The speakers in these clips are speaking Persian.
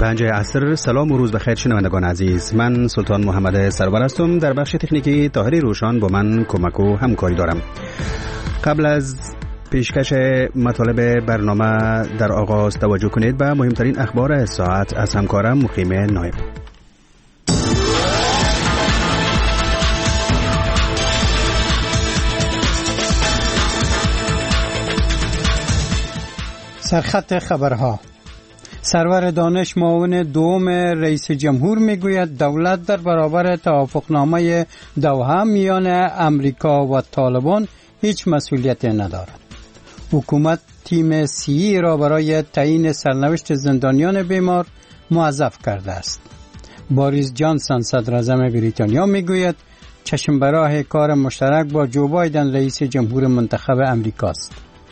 5 عصر. سلام و روز بخیر شنوندگان عزیز. من سلطان محمد سرور هستم. در بخش تکنیکی طاهری روشان با من کمک و همکاری دارم. قبل از پیشکش مطالب برنامه در آغاز توجه کنید به مهمترین اخبار ساعت از همکارم مقیم نایب. سرخط خبرها. سرور دانش معاون دوم رئیس جمهور میگوید دولت در برابر توافقنامه دوحه میان امریکا و طالبان هیچ مسئولیتی ندارد. حکومت تیم سی را برای تعیین سرنوشت زندانیان بیمار موظف کرده است. باریس جانسون صدر اعظم بریتانیا میگوید چشم به راه کار مشترک با جو بایدن رئیس جمهور منتخب امریکاست.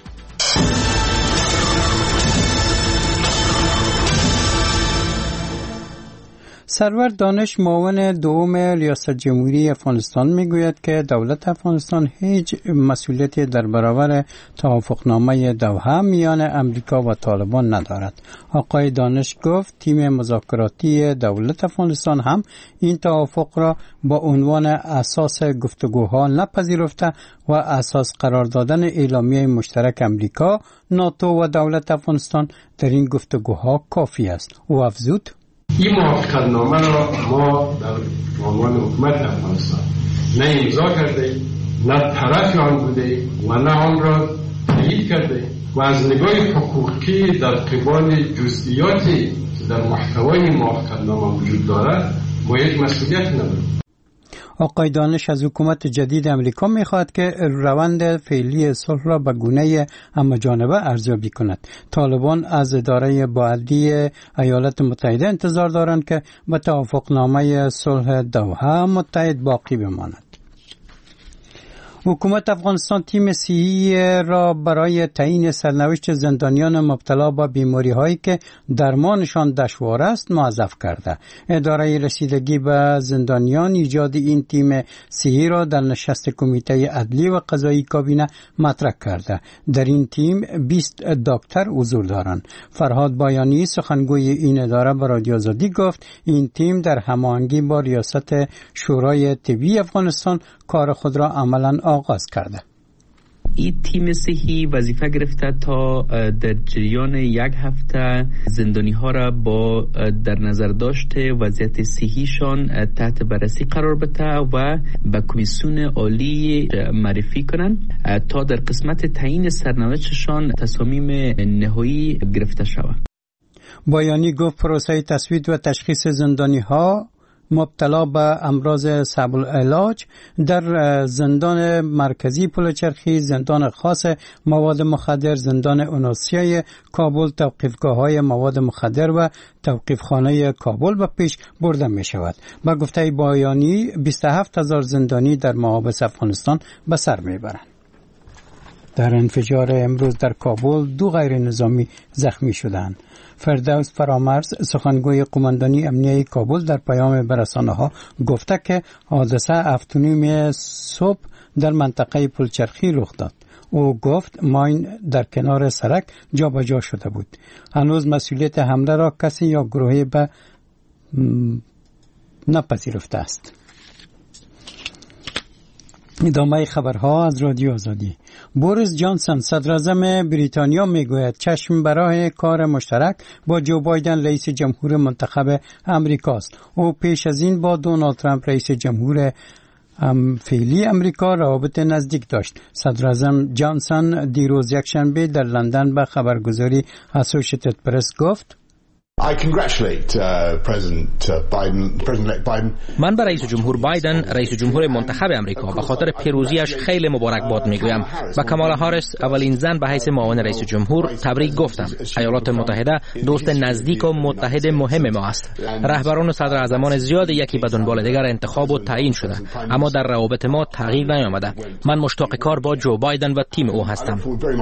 سرور دانش معاون دوم ریاست جمهوری افغانستان میگوید که دولت افغانستان هیچ مسئولیتی در برابر توافقنامه دوحه میان امریکا و طالبان ندارد. آقای دانش گفت تیم مذاکراتی دولت افغانستان هم این توافق را با عنوان اساس گفتگوها نپذیرفته و اساس قرار دادن اعلامیه مشترک امریکا، ناتو و دولت افغانستان در این گفتگوها کافی است. او افزود این موافقتنامه را ما در عنوان حکومت افغانستان نه امضا کرده، نه طرف آن بوده و نه آن را تایید کرده و از نگاه حقوقی در قبال جزئیاتی که در محتوای موافقتنامه وجود دارد ما یک مسئولیت نداریم. آقای دانش از حکومت جدید امریکا می‌خواهد که روند فعلی صلح را به گونه همه‌جانبه ارزیابی کند. طالبان از اداره بعدی ایالات متحده انتظار دارند که به توافقنامه صلح دوحه متحد باقی بماند. حکومت افغانستان تیم سی را برای تعیین سرنوشت زندانیان مبتلا به بیماری‌هایی که درمانشان دشوار است موظف کرده. اداره رسیدگی به زندانیان ایجاد این تیم سی را در نشست کمیته عدلی و قضایی کابینه مطرح کرده. در این تیم 20 دکتر حضور دارند. فرهاد بایانی سخنگوی این اداره به رادیو آزادی گفت این تیم در هماهنگی با ریاست شورای طبی افغانستان کار خود را عملاً آغاز کرده. این تیم صحی وظیفه گرفته تا در جریان یک هفته زندانی ها را با در نظر داشته وضعیت صحیشان تحت بررسی قرار بده و به کمیسیون عالی معرفی کنند تا در قسمت تعیین سرنوشتشان تصامیم نهایی گرفته شود. بایانی گفت پروسه تصویت و تشخیص زندانی ها مبتلا به امراض صعب العلاج در زندان مرکزی پلچرخی، زندان خاص مواد مخدر، زندان اوناسیای کابل، توقیفگاه‌های مواد مخدر و توقیفخانه کابل به پیش برده می شود. با گفته بایانی 27,000 زندانی در محابس افغانستان به سر می برند. در انفجار امروز در کابل 2 غیر نظامی زخمی شدند. فردوس فرامرز سخنگوی قماندانی امنیه کابل در پیام به رسانه‌ها گفته که حادثه 7:30 صبح در منطقه پلچرخی رخ داد. او گفت ماین در کنار سرک جابجا شده بود. هنوز مسئولیت حمله را کسی یا گروهی به نپذیرفته است. ادامه خبرها از رادیو آزادی. بوریس جانسون صدر اعظم بریتانیا میگوید چشم به راه کار مشترک با جو بایدن رئیس جمهور منتخب امریکاست. او پیش از این با دونالد ترامپ رئیس جمهور فعلی امریکا روابط نزدیک داشت. صدر اعظم جانسون دیروز یکشنبه در لندن به خبرگزاری اسوسییتد پرس گفت من به رئیس جمهور بایدن رئیس جمهور منتخب امریکا به خاطر پیروزیش خیلی مبارکباد میگویم. به کامالا هاریس اولین زن به حیث معاون رئیس جمهور تبریک گفتم. ایالات متحده دوست نزدیک و متحد مهم ما است. رهبران و صدر اعظمان زیاد یکی به دنبال دیگر انتخاب و تعیین شده، اما در روابط ما تغییر نیامده. من مشتاق کار با جو بایدن و تیم او هستم.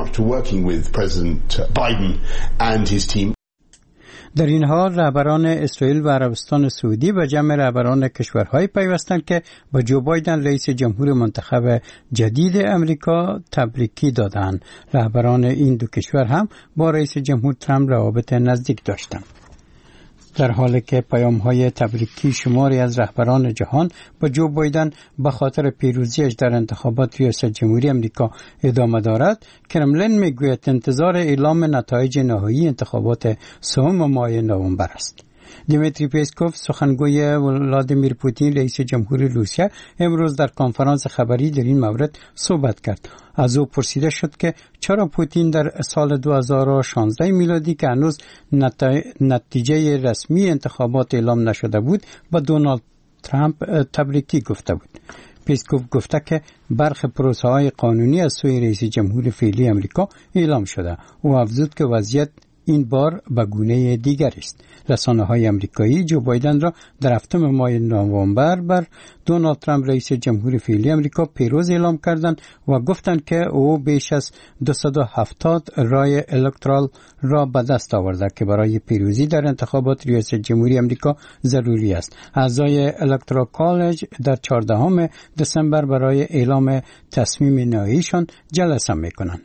در این حال رهبران اسرائیل و عربستان سعودی به جمع رهبران کشورهای پیوستند که با جو بایدن رئیس جمهور منتخب جدید امریکا تبریکی دادند. رهبران این دو کشور هم با رئیس جمهور ترامپ روابط نزدیک داشتند. در حالی که پیام‌های تبریکی شماری از رهبران جهان با جو بایدن به خاطر پیروزیش در انتخابات ریاست جمهوری آمریکا ادامه دارد، کرملین میگوید انتظار اعلام نتایج نهایی انتخابات 3 ماه نوامبر است. دیمیتری پیسکوف سخنگوی ولادیمیر پوتین رئیس جمهوری روسیه امروز در کنفرانس خبری در این مورد صحبت کرد. از او پرسیده شد که چرا پوتین در سال 2016 میلادی که هنوز نتیجه رسمی انتخابات اعلام نشده بود با دونالد ترامپ تبریکی گفته بود. پیسکوف گفته که برخی پروسه‌های قانونی از سوی رئیس جمهور فعلی آمریکا اعلام شده. او افزود که وضعیت این بار به گونه دیگر است. رسانه‌های آمریکایی جو بایدن را در 7 ماه نوامبر بر دونالد ترامپ رئیس جمهور فعلی آمریکا پیروز اعلام کردند و گفتند که او بیش از 270 رای الکترال را به دست آورده که برای پیروزی در انتخابات ریاست جمهوری آمریکا ضروری است. اعضای الکترال کالج در 14 دسامبر برای اعلام تصمیم نهاییشان جلسه می‌کنند.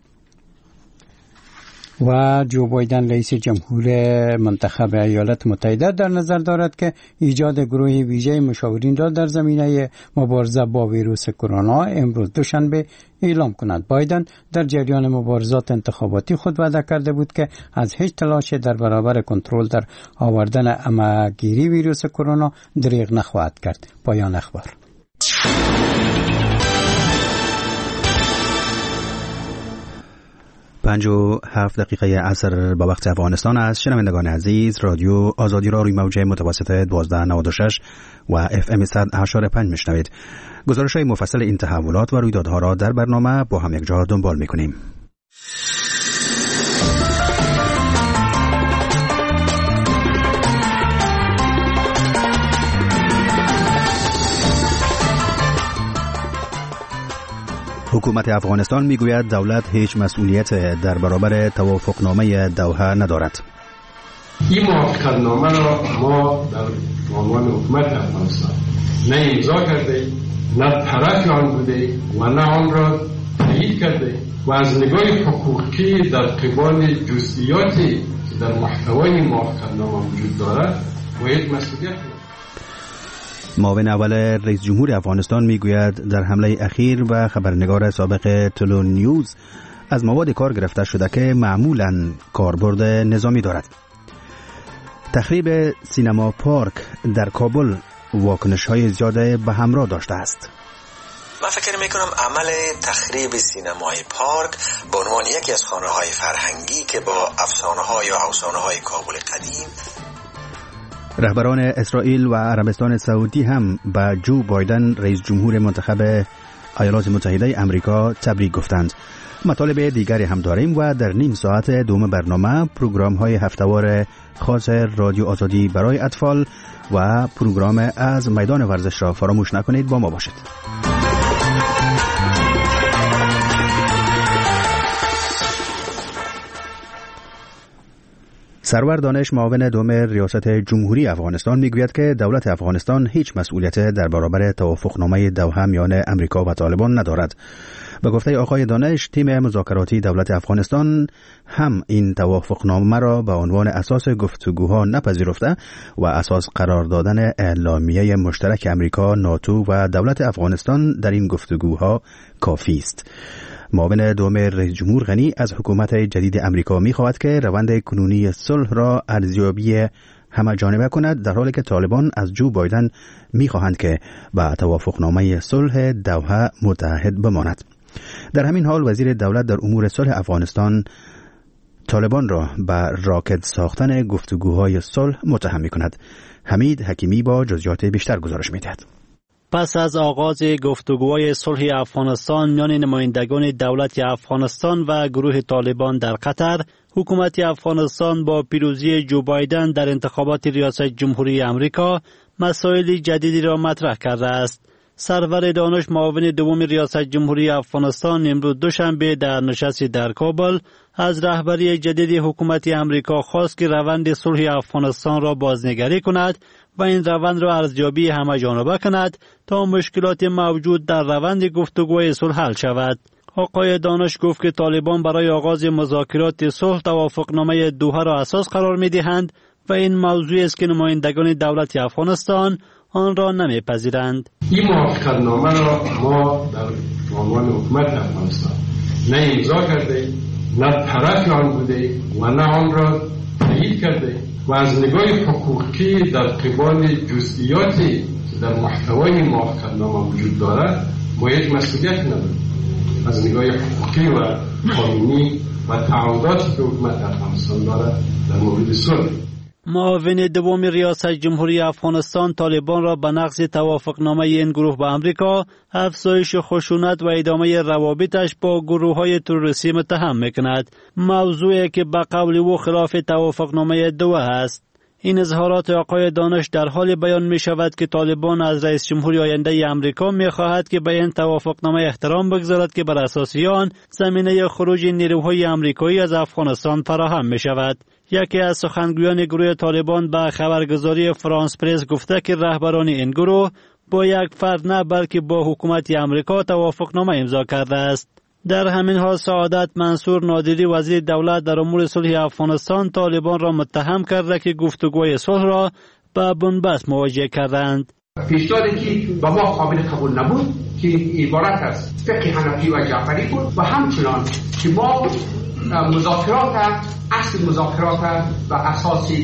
و جو بایدن رئیس جمهور منتخب ایالات متحده در نظر دارد که ایجاد گروه ویژه مشاورین را در زمینه مبارزه با ویروس کرونا امروز دوشنبه اعلام کند. بایدن در جریان مبارزات انتخاباتی خود وعده کرده بود که از هیچ تلاش در برابر کنترل در آوردن عمه‌گیری ویروس کرونا دریغ نخواهد کرد. پایان اخبار. 57 دقیقه عصر با وقت افغانستان است. شنوندگان عزیز، رادیو آزادی را روی موج متوسط 1296 و FM 100.5 میشنوید. گزارش‌های مفصل این تحولات و رویدادها را در برنامه با هم یک جا دنبال می‌کنیم. حکومت افغانستان میگوید دولت هیچ مسئولیت در برابر توافقنامه دوحه ندارد. این موافقتنامه را ما در عنوان حکومت افغانستان نه امضا کرده، نه طرف آن بوده و نه آن را تایید کرده و از نگاه حقوقی در قبال جزئیاتی که در محتوای موافقتنامه وجود دارد باید مسئولیت کنید. معاون اول رئیس جمهور افغانستان میگوید در حمله اخیر و خبرنگار سابق تلو نیوز از مواد کار گرفته شده که معمولاً کاربرد نظامی دارد. تخریب سینما پارک در کابل واکنش‌های زیاده به همراه داشته است. من فکر میکنم عمل تخریب سینمای پارک به عنوان یکی از خانه‌های فرهنگی که با افسانه‌ها یا افسانه‌های کابل قدیم. رهبران اسرائیل و عربستان سعودی هم به جو بایدن رئیس جمهور منتخب ایالات متحده آمریکا تبریک گفتند. مطالب دیگری هم داریم و در نیم ساعت دوم برنامه پروگرام‌های هفته‌وار خاص رادیو آزادی برای اطفال و پروگرام از میدان ورزش را فراموش نکنید. با ما باشید. سرور دانش معاون دوم ریاست جمهوری افغانستان میگوید که دولت افغانستان هیچ مسئولیت در برابر توافقنامه دوحه میان امریکا و طالبان ندارد. به گفته آقای دانش، تیم مذاکراتی دولت افغانستان هم این توافقنامه را به عنوان اساس گفتگوها نپذیرفته و اساس قرار دادن اعلامیه مشترک امریکا، ناتو و دولت افغانستان در این گفتگوها کافی است. معاون دوم رئیس جمهور غنی از حکومت جدید امریکا می‌خواهد که روند کنونی صلح را ارزیابی همه جانبه کند، در حالی که طالبان از جو بایدن می‌خواهند که به توافقنامه صلح دوحه متحد بماند. در همین حال وزیر دولت در امور صلح افغانستان طالبان را به راکد ساختن گفتگوهای صلح متهم می‌کند. حمید حکیمی با جزئیات بیشتر گزارش می‌دهد. پس از آغاز گفتگوهای صلح افغانستان میان نمایندگان دولت افغانستان و گروه طالبان در قطر، حکومت افغانستان با پیروزی جو بایدن در انتخابات ریاست جمهوری آمریکا مسائل جدیدی را مطرح کرده است. سرور دانش معاون دوم ریاست جمهوری افغانستان امروز دوشنبه در نشستی در کابل از رهبری جدید حکومت آمریکا خواست که روند صلح افغانستان را بازنگری کند و این روند را ارزیابی همه جانبه کند تا مشکلات موجود در روند گفتگوی صلح حل شود. آقای دانش گفت که طالبان برای آغاز مذاکرات صلح توافقنامه دوحه را اساس قرار می‌دهند و این موضوع است که نمایندگان دولت افغانستان آن را نمیپذیرند. این موافقتنامه را ما در عنوان حکومت افغانستان نه امضا کرده، نه طرف آن بوده و نه آن را تایید کرده و از نگاه حقوقی در قبال جزئیاتی در محتوای موافقتنامه وجود دارد ما یک مسئولیت نداریم. از نگاه حقوقی و قانونی و تعهداتی که حکومت افغانستان دارد در مورد صلح. معاون دوم ریاست جمهوری افغانستان طالبان را به نقض توافقنامه این گروه با امریکا، افزایش خشونت و ادامه روابطش با گروه‌های تروریستی متهم می‌کند. موضوعی که به قول او خلاف توافقنامه دوحه است. این اظهارات آقای دانش در حال بیان می شود که طالبان از رئیس جمهوری آینده امریکا می خواهد که به این توافقنامه احترام بگذارد که بر اساس آن زمینه خروج نیروهای امریکایی از افغانستان فراهم می شود. یکی از سخنگویان گروه طالبان به خبرگزاری فرانس پرس گفته که رهبران این گروه با یک فرد نه بلکه با حکومت امریکا توافقنامه امضا کرده است. در همین حال سعادت منصور نادری وزیر دولت در امور صلح افغانستان طالبان را متهم کرده که گفتگوی صلح را به بنبست مواجه کردند. پیشنهادی که به ما قابل قبول نبود که عبارت از فقه حنفی و جعفری بود و همچنان که ما مذاکرات اصل مذاکرات و اساسی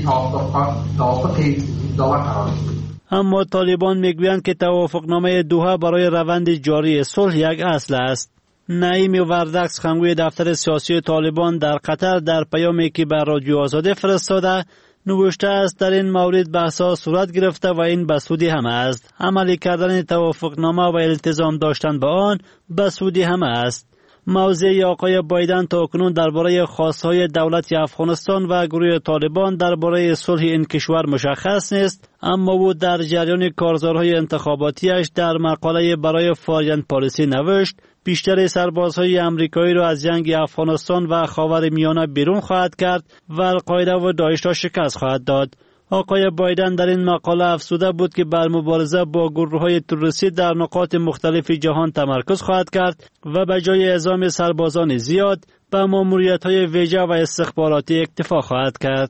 توافق داور قرار دادیم. اما طالبان میگویند که توافقنامه دوحه برای روند جاری صلح یک اصل است. نعیم وردک سخنگوی دفتر سیاسی طالبان در قطر در پیامی که به رادیو آزادی فرستاده نوشته است در این مورد بحث‌ها صورت گرفته و این به سود همه است. عملی کردن توافقنامه و التزام داشتن به آن به سود همه است. موضع آقای بایدن تاکنون درباره خواستهای دولت افغانستان و گروه طالبان درباره صلح این کشور مشخص نیست، اما او در جریان کارزارهای انتخاباتیش در مقاله برای فارین پالیسی نوشت بیشتر سربازهای امریکایی را از جنگ افغانستان و خاورمیانه بیرون خواهد کرد و القاعده و داعش را شکست خواهد داد. آقای بایدن در این مقاله افزوده بود که بر مبارزه با گروه‌های تروریستی در نقاط مختلف جهان تمرکز خواهد کرد و به جای اعزام سربازان زیاد به ماموریت‌های ویژه و استخباراتی اکتفا خواهد کرد.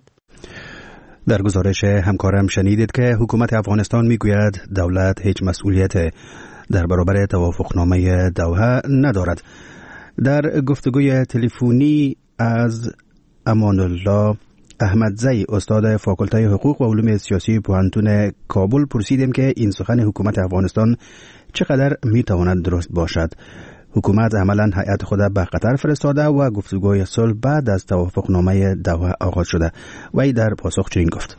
در گزارش همکارم شنیدید که حکومت افغانستان میگوید دولت هیچ مسئولیت در برابر توافقنامه دوحه ندارد. در گفتگوی تلفنی از امان الله احمدزی استاد فاکولته حقوق و علوم سیاسی پوهنتون کابل پرسیدیم که این سخن حکومت افغانستان چقدر میتواند درست باشد. حکومت عملا هیئت خود به قطر فرستاده و گفتگوی صلح بعد از توافقنامه دوحه آغاز شده. وی در پاسخ چنین گفت: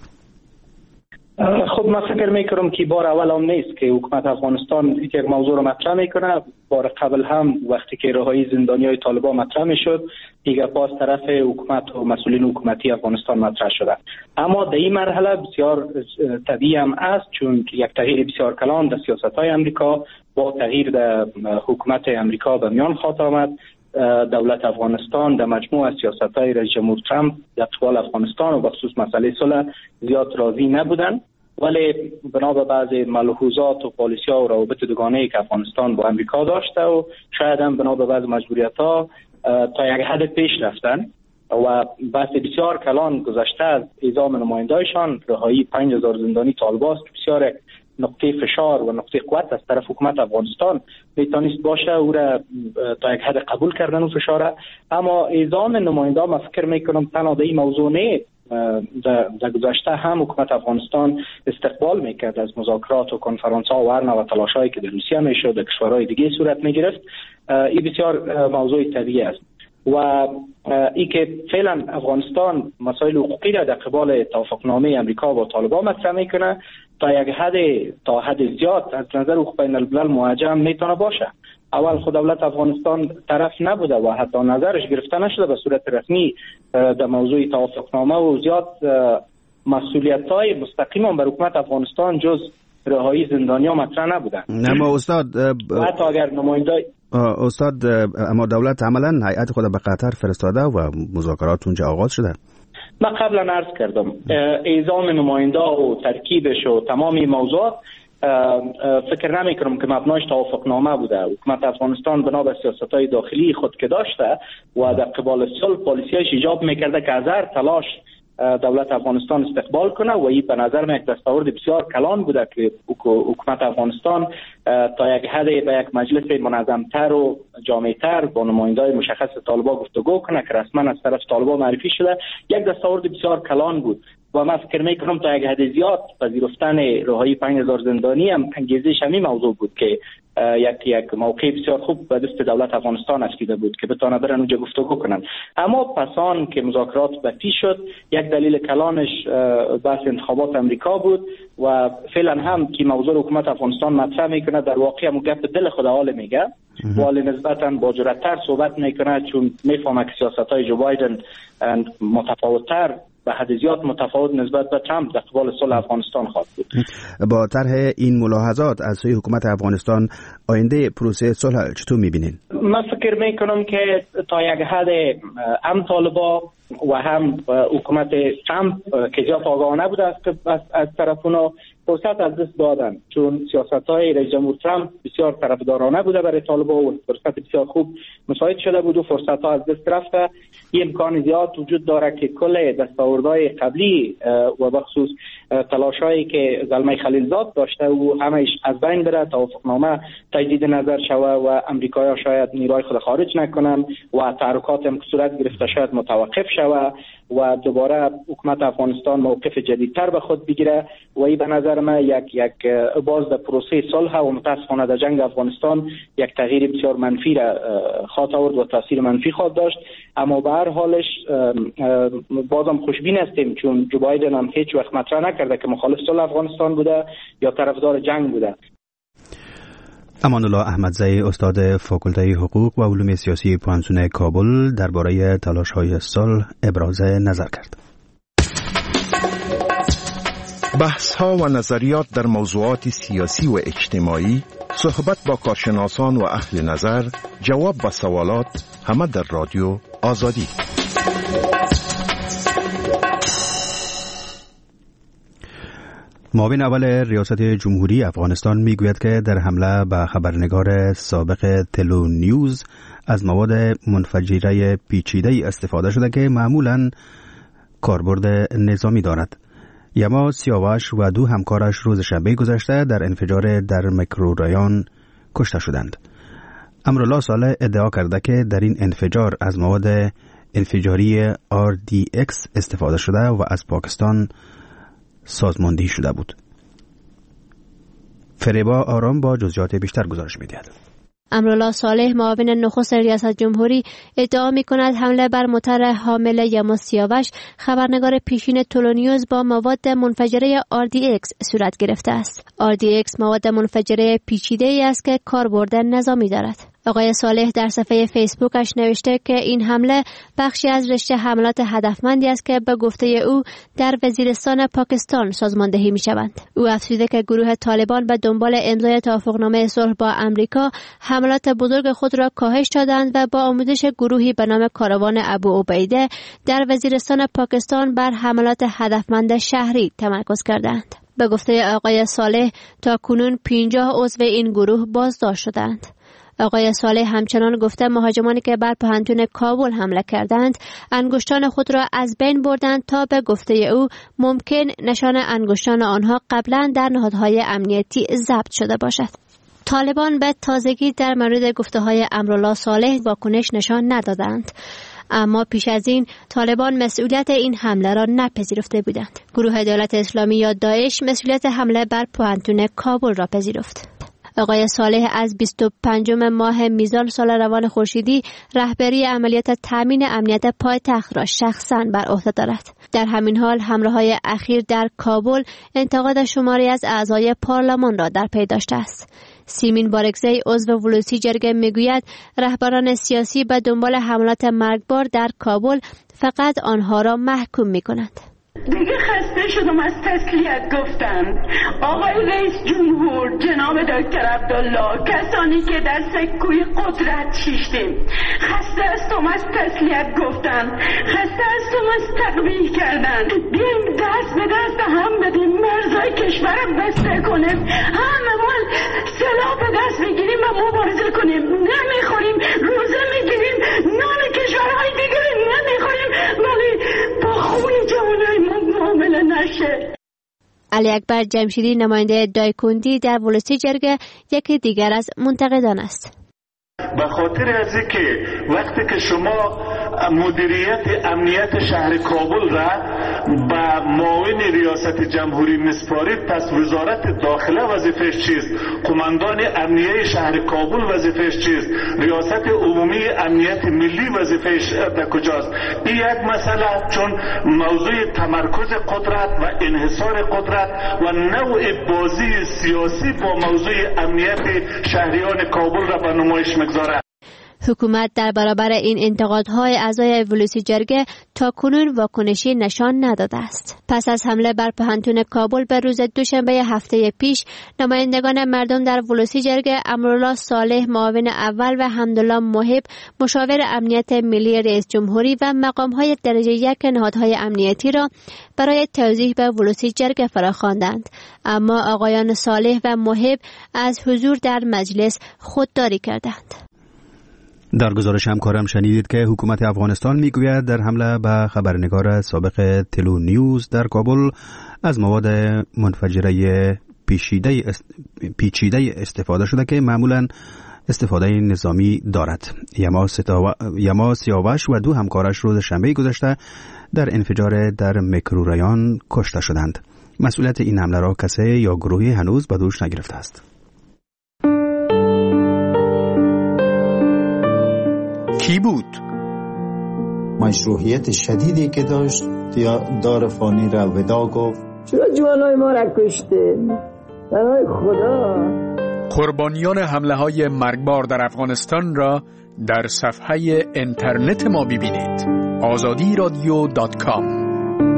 خب من فکر میکنم که بار اول هم نیست که حکومت افغانستان یک موضوع رو مطرح میکنه. بار قبل هم وقتی که رهایی زندانیای طالبان مطرح میشد دیگه پاس طرف حکومت و مسئولین حکومتی افغانستان مطرح شده. اما در این مرحله بسیار طبیعی هم است چون یک تغییر بسیار کلان در سیاست‌های امریکا با تغییر در حکومت امریکا به میان خواهد آمد. دولت افغانستان در مجموع از سیاست‌های رئیس جمهور ترامپ در قبال افغانستان و بخصوص مسئله صلح زیاد راضی نبودند، ولی بنا به بعض ملحوظات و پالیسی‌ها و روابط دوگانه‌ای که افغانستان با امریکا داشته و شاید هم بنا به بعض مجبوریت‌ها تا یک حد پیش رفتن و بحث بسیار کلان گذشته از اعزام نماینده‌شان، رهایی 5000 زندانی طالبان بسیار نقطه فشار و نقطه قوت از طرف حکومت افغانستان میتونست باشه او را تا یک حد قبول کردن و فشاره. اما اعزام نماینده من فکر میکنم تنها در این موضوع نه، در گذشته هم حکومت افغانستان استقبال میکرد از مذاکرات و کنفرانس ها و هر نوع تلاشایی که در روسیه میشد در کشورهای دیگه صورت میگرفت. این بسیار موضوع طبیعی است و ای که فعلا افغانستان مسائل حقوقی را در قبال توافقنامه امریکا با طالبان مطرح میکنه تا حد زیاد از نظر حقوق بین الملل موجه میتونه باشه. اول خود دولت افغانستان طرف نبوده و حتی نظرش گرفته نشده به صورت رسمی در موضوع توافقنامه و زیاد مسئولیت‌های مستقیم بر حکومت افغانستان جز رهایی زندانیان مطرح نبودن. اما استاد حتی اگر نماینده اما دولت عملا هیئت خود به قطر فرستاده و مذاکرات اونجا آغاز شده. من قبلا عرض کردم اعزام نماینده و ترکیبش و تمام موضوعات فکر نمی کنم که مبناش توافقنامه بوده. حکومت افغانستان بنا به سیاست‌های داخلی خود که داشته و در قبال صلح پالیسی‌اش ایجاب میکرده که از هر تلاش دولت افغانستان استقبال کنه و این به نظر من یک دستاورد بسیار کلان بوده که حکومت افغانستان تا یک حد به یک مجلس منظمتر و جامعتر با نمایندای مشخص طالبان گفتگو کنه که رسما از طرف طالبان معرفی شده. یک دستاورد بسیار کلان بود و من فکر میکنم تا یک حد زیاد پذیرفتن رهایی 5000 زندانی هم انگیزش همین موضوع بود که یک موقع بسیار خوب به دست دولت افغانستان افتیده بود که بتونه برن اونجا گفتگو کنن. اما پسان که مذاکرات به پیش شد، یک دلیل کلانش بحث انتخابات امریکا بود و فعلا هم که موضوع حکومت افغانستان مطرح میکنه در واقع هم گپ دل خود حال میگه ولی نسبتا با جرأت‌تر صحبت میکنه چون میفهمه که سیاست‌های جو بایدن متفاوت‌تر به حد زیاد متفاوت نسبت به ترامپ در قبال صلح افغانستان خواهد بود. با طرح این ملاحظات از سوی حکومت افغانستان آینده پروسه صلح چطور می‌بینید؟ من فکر میکنم که تا یک حد هم طالبان و هم حکومت ترامپ که زیاد آگاهانه بوده از طرف اونا فرصت از دست دادن، چون سیاست‌های رئیس جمهور ترامپ بسیار طرفدارانه بوده برای طالبان و فرصت بسیار خوب مساعد شده بود و فرصت‌ها از دست رفته. این امکان زیاد وجود داره که کل دستاوردهای قبلی و بخصوص تلاش‌هایی که زلمه خلیلزاد داشته و همه‌اش از بین بره، توافقنامه تجدید نظر شوه و امریکایی‌ها شاید نیروهای خود خارج نکنن و تحرکات هم که صورت گرفته شاید متوقف شوه و دوباره حکومت افغانستان موقف جدیدتر به خود بگیره و این به نظر من یک باز در پروسه صلح و متاسفانه در جنگ افغانستان یک تغییر بسیار منفی را خواهد آورد و تاثیر منفی خواهد داشت. اما به هر حالش بازم خوشبین هستیم چون جو بایدن هم هیچ وقت مطرح نکرده که مخالف صلح افغانستان بوده یا طرفدار جنگ بوده. امان الله احمدزی، استاد فاکولته حقوق و علوم سیاسی پوهنتون کابل، درباره تلاش‌های صلح ابراز نظر کرد. بحث‌ها و نظریات در موضوعات سیاسی و اجتماعی، صحبت با کارشناسان و اهل نظر، جواب به سوالات، همه در رادیو آزادی. معاون اول ریاست جمهوری افغانستان میگوید که در حمله به خبرنگار سابق تلو نیوز از مواد منفجره پیچیده استفاده شده که معمولاً کاربرد نظامی دارد. یما سیاوش و 2 همکارش روز شنبه گذشته در انفجار در میکرورایان کشته شدند. امرالله صالح ادعا کرده که در این انفجار از مواد انفجاری RDX استفاده شده و از پاکستان سازماندهی شده بود. فریبا آرام با جزئیات بیشتر گزارش می‌دهد. امرالله صالح، معاون نخست ریاست جمهوری، ادعا می‌کند حمله بر موتر حامل یما سیاوش، خبرنگار پیشین تلو نیوز، با مواد منفجره RDX صورت گرفته است. RDX مواد منفجره پیچیده‌ای است که کاربرد نظامی دارد. آقای صالح در صفحه فیسبوکش نوشته که این حمله بخشی از رشته حملات هدفمندی است که به گفته او در وزیرستان پاکستان سازماندهی می‌شوند. او افزوده که گروه طالبان به دنبال امضای توافقنامه صلح با امریکا حملات بزرگ خود را کاهش دادند و با آموزش گروهی به نام کاروان ابو عبیده در وزیرستان پاکستان بر حملات هدفمند شهری تمرکز کردند. به گفته آقای صالح تا کنون 50 عضو این گروه بازداشت شدند. آقای صالح همچنان گفته مهاجمانی که بر پوهنتون کابل حمله کردند انگشتان خود را از بین بردند تا به گفته او ممکن نشان انگشتان آنها قبلا در نهادهای امنیتی ضبط شده باشد. طالبان به تازگی در مورد گفته‌های امرالله صالح واکنش نشان ندادند، اما پیش از این طالبان مسئولیت این حمله را نپذیرفته بودند. گروه دولت اسلامی یا داعش مسئولیت حمله بر پوهنتون کابل را پذیرفت. آقای صالح از 25 ماه میزان سال روان خورشیدی رهبری عملیات تامین امنیت پایتخت را شخصاً بر عهده دارد. در همین حال حمله‌های اخیر در کابل انتقاد شماری از اعضای پارلمان را در پی داشته است. سیمین بارگزی، عضو ولوسی جرگه، میگوید رهبران سیاسی به دنبال حملات مرگبار در کابل فقط آنها را محکوم می‌کنند. دیگه خسته شدم از تسلیت گفتن. آقای رئیس جمهور، جناب دکتر عبدالله، کسانی که در سکوی قدرت شیشتیم، خسته هستم از تسلیت گفتن، خسته هستم از تقبیح کردن. بیایم دست به دست هم بدیم، مرزای کشور بسته کنیم، همه مال سلاح به دست بگیریم و مبارزه کنیم. نمیخوریم، روزه میگیریم، نان کشورهای دیگر نمیخوریم، ولی با خون جوانای علی اکبر جمشیدی نماینده دایکندی در ولسی جرگه یکی دیگر از منتقدان است. به خاطر از اینکه وقتی که شما مدیریت امنیت شهر کابل را به معاون ریاست جمهوری مسپارید، پس وزارت داخله وظیفش چیست؟ قماندان امنیه شهر کابل وظیفش چیست؟ ریاست عمومی امنیت ملی وظیفش در کجاست؟ این یک مسئله، چون موضوع تمرکز قدرت و انحصار قدرت و نوع بازی سیاسی با موضوع امنیت شهریان کابل را به نمایش میگذارد. حکومت در برابر این انتقادهای اعضای ولسی جرگه تا کنون واکنشی نشان نداده است. پس از حمله بر پهنتون کابل به روز دوشنبه هفته پیش، نمایندگان مردم در ولسی جرگه امرالله صالح معاون اول و حمدالله محب مشاور امنیت ملی رئیس جمهوری و مقامهای درجه یک نهادهای امنیتی را برای توضیح به ولسی جرگه فراخواندند، اما آقایان صالح و محب از حضور در مجلس خودداری کردند. در گزارش همکارم شنیدید که حکومت افغانستان میگوید در حمله به خبرنگار سابق تلو نیوز در کابل از مواد منفجره پیچیده استفاده شده که معمولا استفاده نظامی دارد. یما سیاوش و 2 همکارش روز شنبه گذشته در انفجار در میکروریان کشته شدند. مسئولیت این حمله را کسی یا گروهی هنوز به دوش نگرفته است. کی بود؟ مشروعیت شدیدی که داشت یا دار فانی را ودا گفت. چرا جوانای ما را کشته؟ برای خدا. قربانیان حمله های مرگبار در افغانستان را در صفحه اینترنت ما ببینید. azadiradio.com.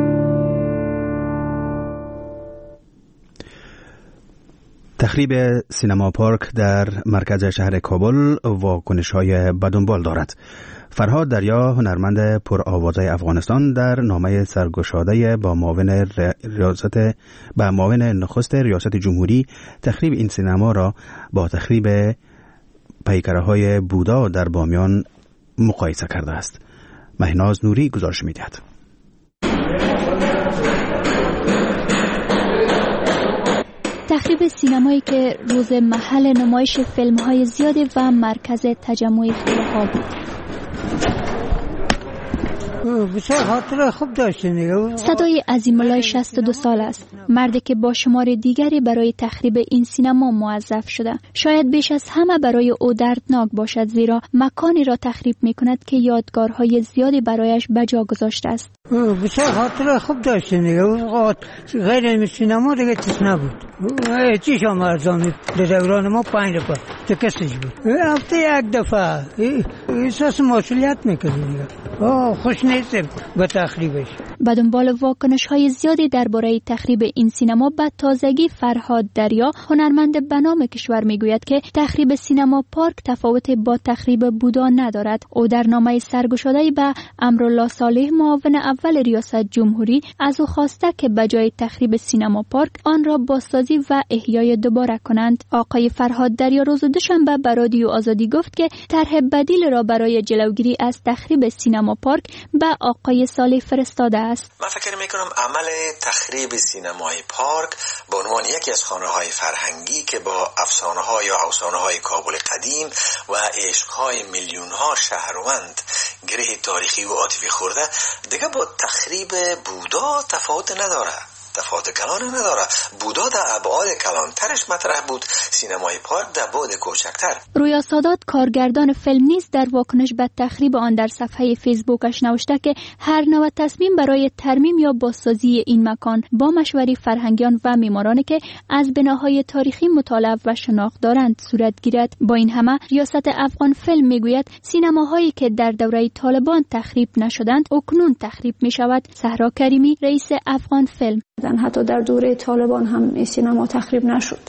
تخریب سینما پارک در مرکز شهر کابل واکنش‌های بدنبال دارد. فرهاد دریا، هنرمند پرآوازه افغانستان، در نامه سرگشاده با معاون نخست ریاست جمهوری تخریب این سینما را با تخریب پیکره‌های بودا در بامیان مقایسه کرده است. مهناز نوری گزارش می‌دهد. تخریب سینمایی که روز محل نمایش فیلم‌های زیادی و مرکز تجمع فیلم‌ها بود. بسیار خاطر خوب داشتیم. صدای عظیم‌الله 62 سال است، مردی که با شمار دیگری برای تخریب این سینما موظف شده. شاید بیش از همه برای او دردناک باشد، زیرا مکانی را تخریب می‌کند که یادگارهای زیادی برایش بجا گذاشته است. بسیار خاطر خوب داشتیم غیر این سینما دیگه چیز نبود. چیش هم ارزانی در دوران ما 5 روپا تکسش بود. هفته یک دفعه احساس مسئولیت میکنیم. خوش نیستیم به تخریبش. به دنبال واکنش‌های زیادی درباره تخریب این سینما به تازگی فرهاد دریا، هنرمند به نام کشور، میگوید که تخریب سینما پارک تفاوت با تخریب بودا ندارد. او در نامه سرگشاده‌ای به امرالله صالح معاون اول ریاست جمهوری از او خواسته که بجای تخریب سینما پارک آن را بازسازی و احیای دوباره کنند. آقای فرهاد دریا روز دوشنبه به رادیو آزادی گفت که طرح بدیل را برای جلوگیری از تخریب سینما پارک به آقای صالح فرستاده است. من فکر میکنم عمل تخریب سینمای پارک به عنوان یکی از خانه‌های فرهنگی که با افسانه‌ها یا افسانه‌های کابل قدیم و عشق‌های میلیون‌ها شهروند گره تاریخی و عاطفی خورده، دیگه با تخریب بودا تفاوت نداره. تفاوت کلان نداره. بودا در ابعاد کلانترش مطرح بود، سینمای پارک در بعد کوچکتر. رویا سادات، کارگردان فیلم، نیز در واکنش به تخریب آن در صفحه فیسبوکش نوشته که هر نوع تصمیم برای ترمیم یا بازسازی این مکان با مشوره فرهنگیان و معمارانی که از بناهای تاریخی مطالعه و شناخت دارند صورت گیرد. با این همه ریاست افغان فیلم میگوید سینماهایی که در دوره طالبان تخریب نشدند اکنون تخریب می شود. صحرا کریمی، رئیس افغان فیلم: حتی در دوره طالبان هم سینما تخریب نشد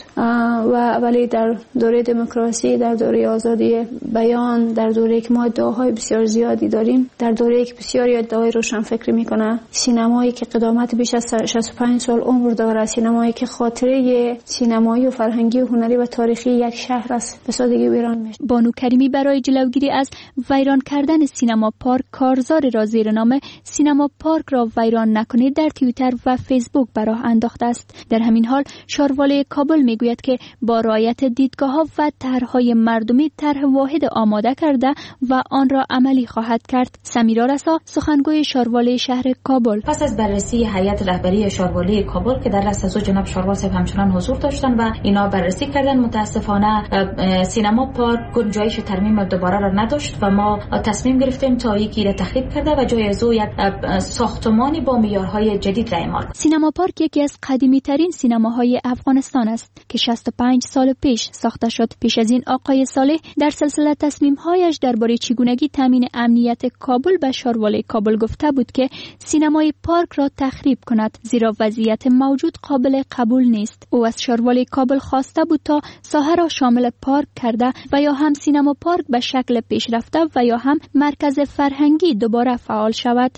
ولی در دوره دموکراسی، در دوره آزادی بیان، در دوره که ما ادعاهای بسیار زیادی داریم، در دوره که بسیاری ادعای روشن فکری میکنه، سینمایی که قدامت بیش از 65 سال عمر داره، سینمایی که خاطره سینمایی و فرهنگی و هنری و تاریخی یک شهر است، به سادگی ویران میشه. بانو کریمی برای جلوگیری از ویران کردن سینما پارک، کارزار را زیر نام سینما پارک را ویران نکنید در توییتر و فیسبوک فیسبوک به راه انداخته است. در همین حال شاروالی کابل میگوید که با رعایت دیدگاه‌ها و طرح‌های مردمی طرح واحد آماده کرده و آن را عملی خواهد کرد. سمیرا رسا، سخنگوی شاروالی شهر کابل: پس از بررسی هیئت رهبری شاروالی کابل که در رأس از جناب شاروال صاحب همچنان حضور داشتن و اینا بررسی کردن، متاسفانه سینما پارک گنجایش ترمیم دوباره را نداشت و ما تصمیم گرفتیم تا یکی را تخریب کرده و جای از او یک ساختمانی با معیارهای جدید را اعمال. سینما پارک یکی از قدیمی ترین سینماهای افغانستان است که 65 سال پیش ساخته شد. پیش از این آقای صالح در سلسله تصمیم‌هایش درباره چگونگی تامین امنیت کابل به شاروالی کابل گفته بود که سینمای پارک را تخریب کند، زیرا وضعیت موجود قابل قبول نیست. او از شاروالی کابل خواسته بود تا ساحه را شامل پارک کرده و یا هم سینما پارک به شکل پیشرفته و یا هم مرکز فرهنگی دوباره فعال شود.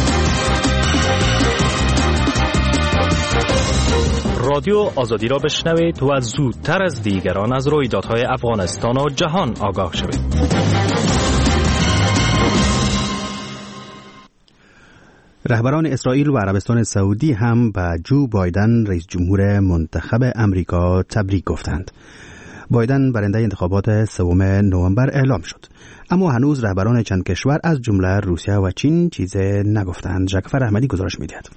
رادیو آزادی را بشنوید و زودتر از دیگران از رویدادهای افغانستان و جهان آگاه شوید. رهبران اسرائیل و عربستان سعودی هم به جو بایدن رئیس جمهور منتخب امریکا تبریک گفتند. بایدن برنده انتخابات 3 نوامبر اعلام شد، اما هنوز رهبران چند کشور از جمله روسیه و چین چیزی نگفتند. جعفر احمدی گزارش می‌دهد.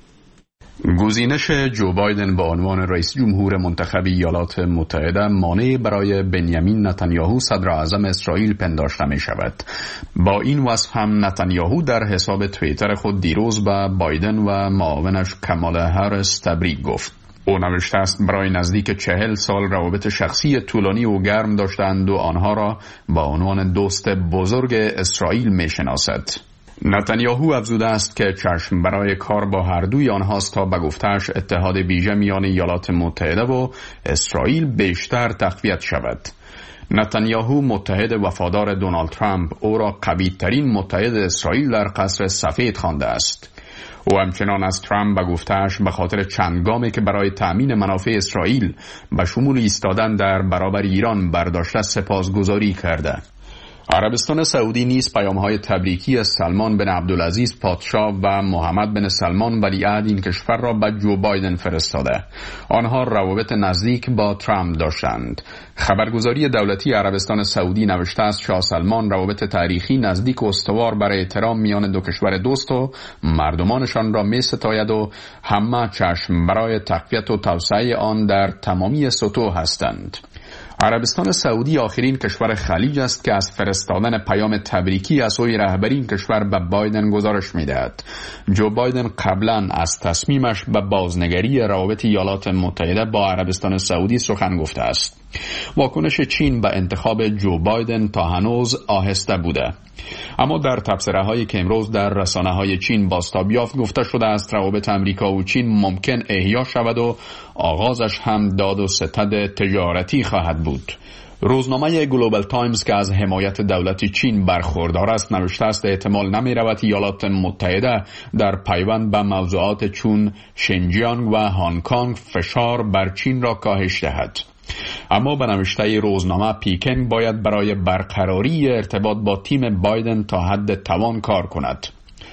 گزینش جو بایدن به عنوان رئیس جمهور منتخب ایالات متحده مانع برای بنیامین نتانیاهو صدر اعظم اسرائیل پنداشته می شود. با این وصف هم نتانیاهو در حساب توییتر خود دیروز به بایدن و معاونش کامالا هریس تبریک گفت. او نوشته است برای نزدیک 40 سال روابط شخصی طولانی و گرم داشتند و آنها را با عنوان دوست بزرگ اسرائیل می شناسد. نتانیاهو افزوده است که چشم برای کار با هر دوی آنهاست تا به گفته‌اش اتحاد ویژه میان ایالات متحده و اسرائیل بیشتر تقویت شود. نتانیاهو متحد وفادار دونالد ترامپ او را قوی‌ترین متحد اسرائیل در قصر سفید خوانده است. او همچنان از ترامپ به گفته‌اش به خاطر چند گامی که برای تأمین منافع اسرائیل به شمول ایستادن در برابر ایران برداشته سپاسگزاری کرده. عربستان سعودی نیز پیام‌های تبریکی از سلمان بن عبدالعزیز پادشاه و محمد بن سلمان ولیعهد این کشور را به جو بایدن فرستاده. آنها روابط نزدیک با ترامپ داشتند. خبرگزاری دولتی عربستان سعودی نوشته است شاه سلمان روابط تاریخی نزدیک و استوار برای احترام میان دو کشور دوست و مردمانشان را می‌ستاید و همه چشم برای تقویت و توسعه آن در تمامی سطوح هستند. عربستان سعودی آخرین کشور خلیج است که از فرستادن پیام تبریکی از سوی رهبری این کشور به بایدن گزارش می‌دهد. جو بایدن قبلا از تصمیمش به بازنگری روابط ایالات متحده با عربستان سعودی سخن گفته است. واکنش چین به انتخاب جو بایدن تا هنوز آهسته بوده، اما در تبصره‌هایی که امروز در رسانه‌های چین بازتاب یافت گفته شده است روابط امریکا و چین ممکن احیا شود و آغازش هم داد و ستد تجارتی خواهد بود. روزنامه گلوبال تایمز که از حمایت دولت چین برخوردار است نوشته است احتمال نمی رود ایالات متحده در پیوند به موضوعات چون شنجیانگ و هنگ کنگ فشار بر چین را کاهش دهد. اما به نوشته روزنامه پیکن باید برای برقراری ارتباط با تیم بایدن تا حد توان کار کند.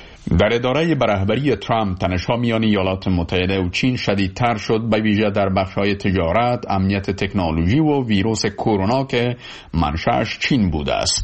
در اداره برهبری ترامپ تنش‌ها میان ایالات متحده و چین شدیدتر شد، به ویژه در بخش‌های تجارت، امنیت تکنولوژی و ویروس کرونا که منشأش چین بوده است.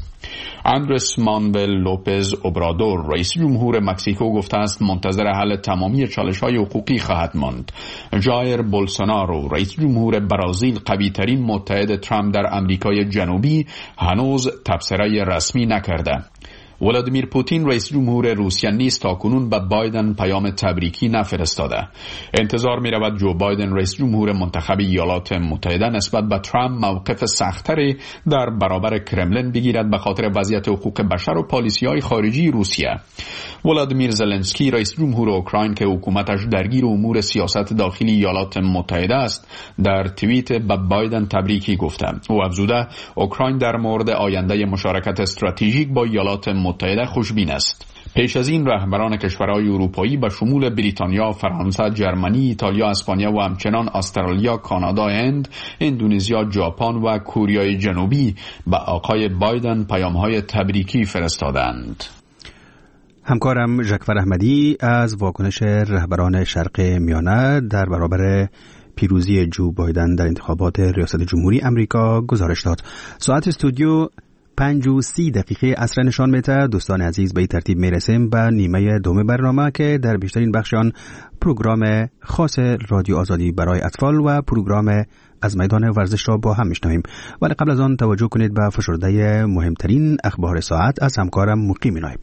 اندرس مانوئل لوپز اوبرادور رئیس جمهور مکزیکو گفته است منتظر حل تمامی چالش‌های حقوقی خواهد ماند. جایر بولسونارو رئیس جمهور برزیل قوی‌ترین متحد ترامپ در آمریکای جنوبی هنوز تبصره رسمی نکرده. ولادیمیر پوتین رئیس جمهور روسیه نیز تاکنون به بایدن پیام تبریکی نفرستاده. انتظار می رود جو بایدن رئیس جمهور منتخب ایالات متحده نسبت به ترامپ موقف سخت‌تری در برابر کرملین بگیرد به خاطر وضعیت حقوق بشر و پالیسی‌های خارجی روسیه. ولادیمیر زلنسکی رئیس جمهور اوکراین که حکومتش درگیر امور سیاست داخلی ایالات متحده است در توییت به بایدن تبریکی گفته. او افزوده اوکراین در مورد آینده مشارکت استراتژیک با ایالات متحده خوشبین است. پیش از این رهبران کشورهای اروپایی به شمول بریتانیا، فرانسه، جرمنی، ایتالیا، اسپانیا و همچنان استرالیا، کانادا، هند، اندونزیا، ژاپن و کره جنوبی به آقای بایدن پیام‌های تبریکی فرستادند. همکارم ژکفر احمدی از واکنش رهبران شرق میانه در برابر پیروزی جو بایدن در انتخابات ریاست جمهوری امریکا گزارش داد. ساعت استودیو 5:30 عصر نشان میده. دوستان عزیز، به این ترتیب میرسیم به نیمه دوم برنامه که در بیشترین بخش آن پروگرام خاص رادیو آزادی برای اطفال و پروگرام از میدان ورزش را با هم میشنویم. ولی قبل از آن توجه کنید به فشرده مهمترین اخبار ساعت از همکارم مقیم نایب.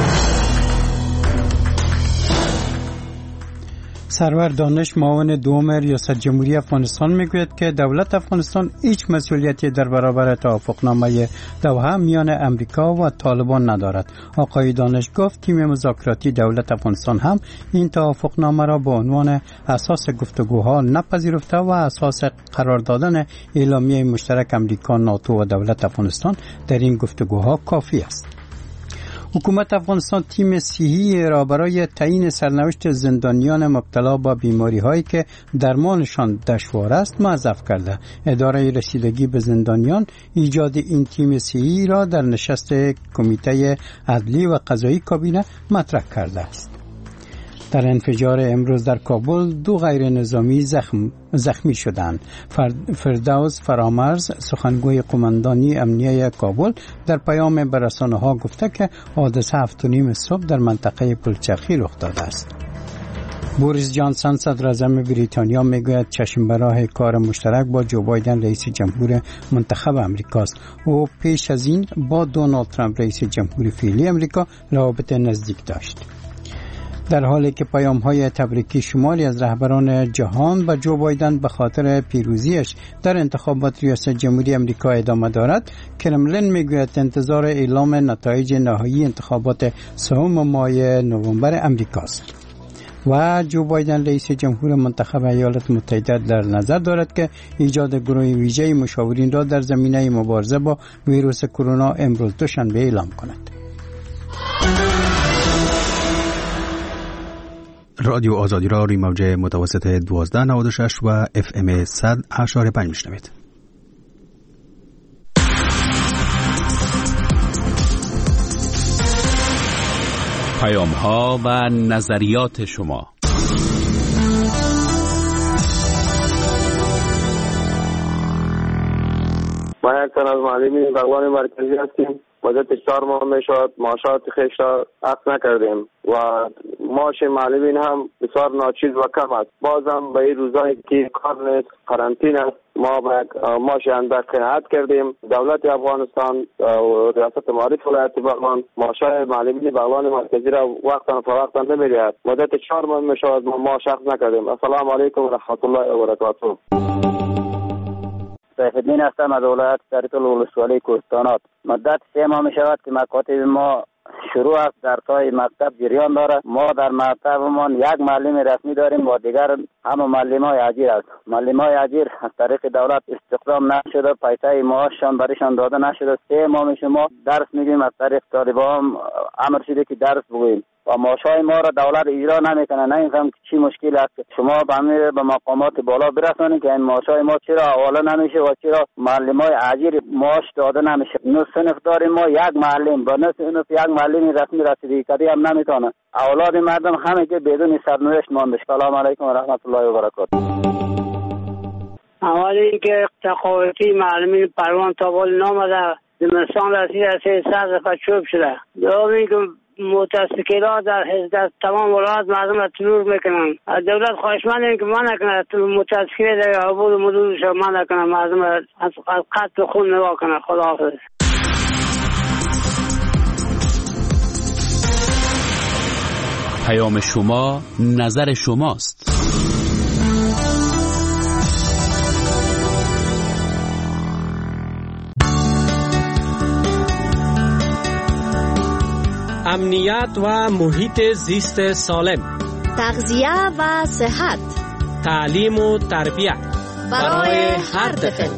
سرور دانش، معاون دوم ریاست جمهوری افغانستان، میگوید که دولت افغانستان هیچ مسئولیتی در برابر توافقنامه دوحه میان امریکا و طالبان ندارد. آقای دانش گفت تیم مذاکراتی دولت افغانستان هم این توافقنامه را به عنوان اساس گفتگوها نپذیرفته و اساس قرار دادن اعلامیه مشترک امریکا، ناتو و دولت افغانستان در این گفتگوها کافی است. حکومت افغانستان تیم صحی را برای تعیین سرنوشت زندانیان مبتلا به بیماری هایی که درمانشان دشوار است موظف کرده. اداره رسیدگی به زندانیان ایجاد این تیم صحی را در نشست کمیته عدلی و قضایی کابینه مطرح کرده است. در انفجار امروز در کابل 2 غیر نظامی زخمی شدند. فردوس فرامرز، سخنگوی قماندانی امنیه کابل، در پیام به رسانه‌ها گفته که حادثه 7:30 صبح در منطقه پلچرخی رخ داده است. بوریس جانسون صدر اعظم بریتانیا میگوید چشم به راه کار مشترک با جو بایدن رئیس جمهور منتخب امریکاست. او پیش از این با دونالد ترامپ رئیس جمهور فعلی امریکا روابط نزدیک داشت. در حالی که پیام‌های تبریکی شمالی از رهبران جهان به جو بایدن به خاطر پیروزیش در انتخابات ریاست جمهوری امریکا ادامه دارد، کرملین میگوید انتظار اعلام نتایج نهایی انتخابات 3 ماه نوامبر امریکاست. و جو بایدن رئیس جمهور منتخب ایالات متحده در نظر دارد که ایجاد گروه ویژه مشاورین را در زمینه مبارزه با ویروس کرونا امروز دوشنبه اعلام کند. رادیو آزادی را روی موج متوسط 1296 و FM 100.5 میشنوید. پیام‌ها و نظریات شما. ما یک تن از معلمین بغلان مرکزی هستیم. مدت 4 ماه میشد معاشات خویش را اخذ نکردیم و معاش معلمین هم بسیار ناچیز و کم است. بازم به این روزایی که کار نیست، قرنطینه است، ما به معاش اندک قناعت کردیم. دولت افغانستان و ریاست معارف ولایت بغلان معاشای معلمین بغلان مرکزی را وقتا فوقتا نمی‌دهد. مدت 4 ماه میشد ما معاش اخذ نکردیم. السلام علیکم و رحمت الله و برکاته. سیفالدین هستم از ولایت سریتول ولسوالی کوهستانات. مدت 3 ماه می شود که مکاتب ما شروع است، درس‌های مکتب جریان دارد. ما در مکتبمان 1 معلم رسمی داریم و دیگر همه معلم‌های اجیر است. معلم‌های اجیر از طریق دولت استخدام نشده، پیسه معاششان برایشان داده نشده. 3 ماه شما درس میگیم، از طریق طالبان امر شده که درس بگوییم و معاشهای ما را دولت اجرا نمیکنه. نمیفهم که چی مشکل است. شما به مقامات بالا برسانید که این معاشهای ما چرا حواله نمیشه و چرا معلمای اجیر معاش داده نمیشه. نو صنف داریم ما 1 معلم، با نو صنف 1 معلم رسمی رسیدگی کردی هم نمیتونه. اولاد مردم همه که بدون سرنوشت مانده. سلام علیکم و رحمت الله و برکاته. اول اینکه تقاعدی معلمین پروان تا بال نامده زمستان رسید از 300 دفعه چوب شده. دوم اینکه متاسکیلا در تمام ولایات مردم را ترور میکنن. از دولت خواهشمندیم که منع کنه متاسکیلا در عبور و مدودش منع کنه، مردم را از قتل خون نگاه کنه. خداحافظ. پیام شما نظر شماست. امنیت و محیط زیست سالم، تغذیه و صحت، تعلیم و تربیت برای هر طفل.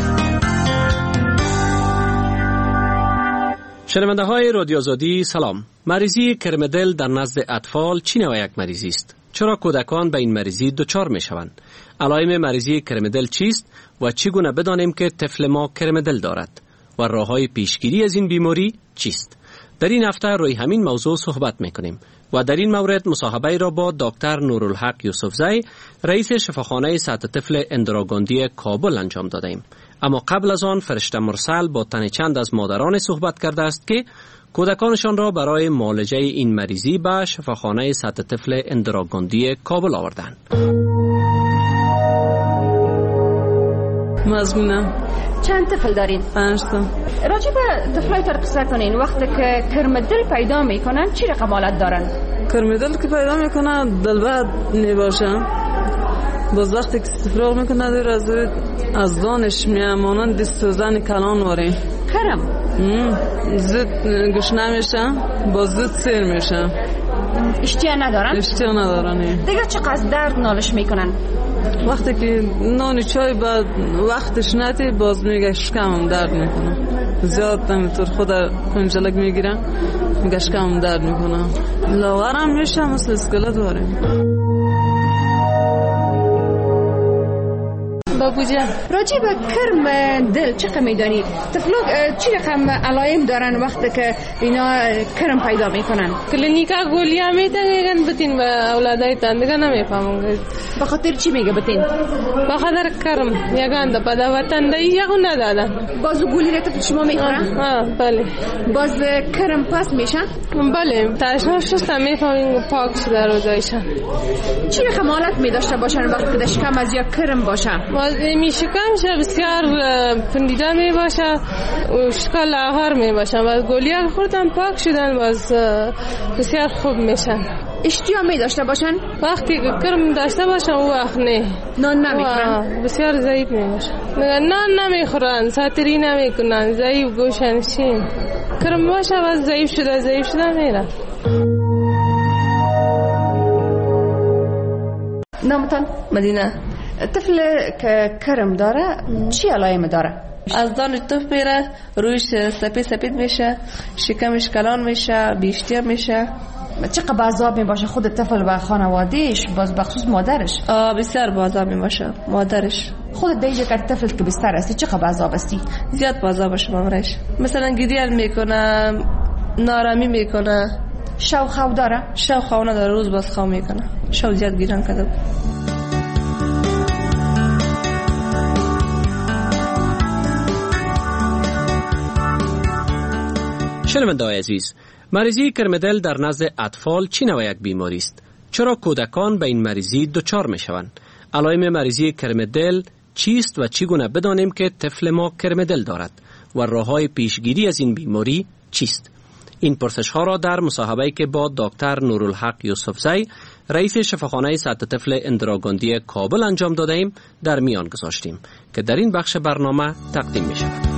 شنونده های رادیو آزادی سلام. مریضی کرمدل در نزد اطفال چی نوع یک مریضی است؟ چرا کودکان به این مریضی دچار می شوند؟ علائم مریضی کرمدل چیست و چگونه بدانیم که طفل ما کرمدل دارد و راههای پیشگیری از این بیماری چیست؟ در این هفته روی همین موضوع صحبت میکنیم و در این مورد مصاحبه را با دکتر نورالحق یوسفزی رئیس شفاخانه سطح طفل اندراگاندی کابل انجام دادیم. اما قبل از آن فرشته مرسل با تن چند از مادران صحبت کرده است که کودکانشان را برای معالجه این مریضی به شفاخانه سطح طفل اندراگاندی کابل آوردند. مزمونم. چند طفل دارین؟ 5 تا. راجع به طفلای تر قصه کنین. وقتی که کرمدل پیدا میکنن چی رقم حالت دارن؟ کرمدل که پیدا میکنن دل بد میباشن. باز وقتی که استفراغ میکنه دور از دانش میامانن دست سوزن کلان واره. کرم؟ زود گشنه میشن، باز زود سیر میشن. اشتیا ندارن؟ اشتیا ندارن. دیگه چقدر درد نالش میکنن؟ وقتی که نان چای بعد وقتش نتی باز میگه شکمم درد میکنه. زیاد نمیتور خود کنجلک میگیرم میگه شکمم درد میکنه. لاغرم میشه مثل اسکلت واره. بابوجا راجع به کرم دل چه میدانی؟ طفلا چی رقم علائم دارن وقتی که اینا کرم پیدا میکنن؟ کلینیکا گولیا میدن بتین به اولادایتان دیگه نمیفهمم. به خاطر چی میگه بتین؟ به خاطر کرم یگان د پدا وطن دی یگو ندادن. باز گولی را طفل شما میخورن؟ بله. باز کرم پاس میشن؟ بله. تاشنا شسته میفهمیم پاک شده روزایشان. چی رقم حالت میداشته باشن وقتی که شکم از یا کرم باشن؟ میشکمش بسیار پندیده می باشه و شکل آهار می باشه و گولیه خوردن پاک شدن باز بسیار خوب میشن. اشتیا می داشته باشن؟ وقتی کرم داشته باشن او وقت نه. نان نمیخورن؟ بسیار ضعیف می باشه. نان نمیخورن، ساتری نمیکنن، ضعیف گوشنشین. کرم باشه باز ضعیف شده میره. نامتان؟ مدینه. طفل که کرم داره چی علائم داره؟ از دانش طفل میره رویش سپید میشه، شکمش کلان میشه، بیشتر میشه. چقدر بعضاب میباشه خود طفل و خانوادهش باز بخصوص مادرش؟ بسیار بعضاب میباشه مادرش. خود دیگه که طفل که بستر هستی چقدر بعضاب هستی؟ زیاد بعضاب باشه مامرش. مثلا گریل میکنه، نارامی میکنه. شو خو داره؟ شو خو نداره، روز باز خو میکنه. شو زیاد گیران کرده. شنونده‌های عزیز، مریضی کرمدل در نزد اطفال چی نوع یک بیماری است؟ چرا کودکان به این مریضی دچار میشوند؟ علائم مریضی کرمدل چیست و چگونه بدانیم که طفل ما کرمدل دارد و راه‌های پیشگیری از این بیماری چیست؟ این پرسش‌ها را در مصاحبه‌ای که با دکتر نورالحق یوسفزی رئیس شفاخانه سطح طفل اندراگاندی کابل انجام دادیم در میان گذاشتیم که در این بخش برنامه تقدیم می‌شود.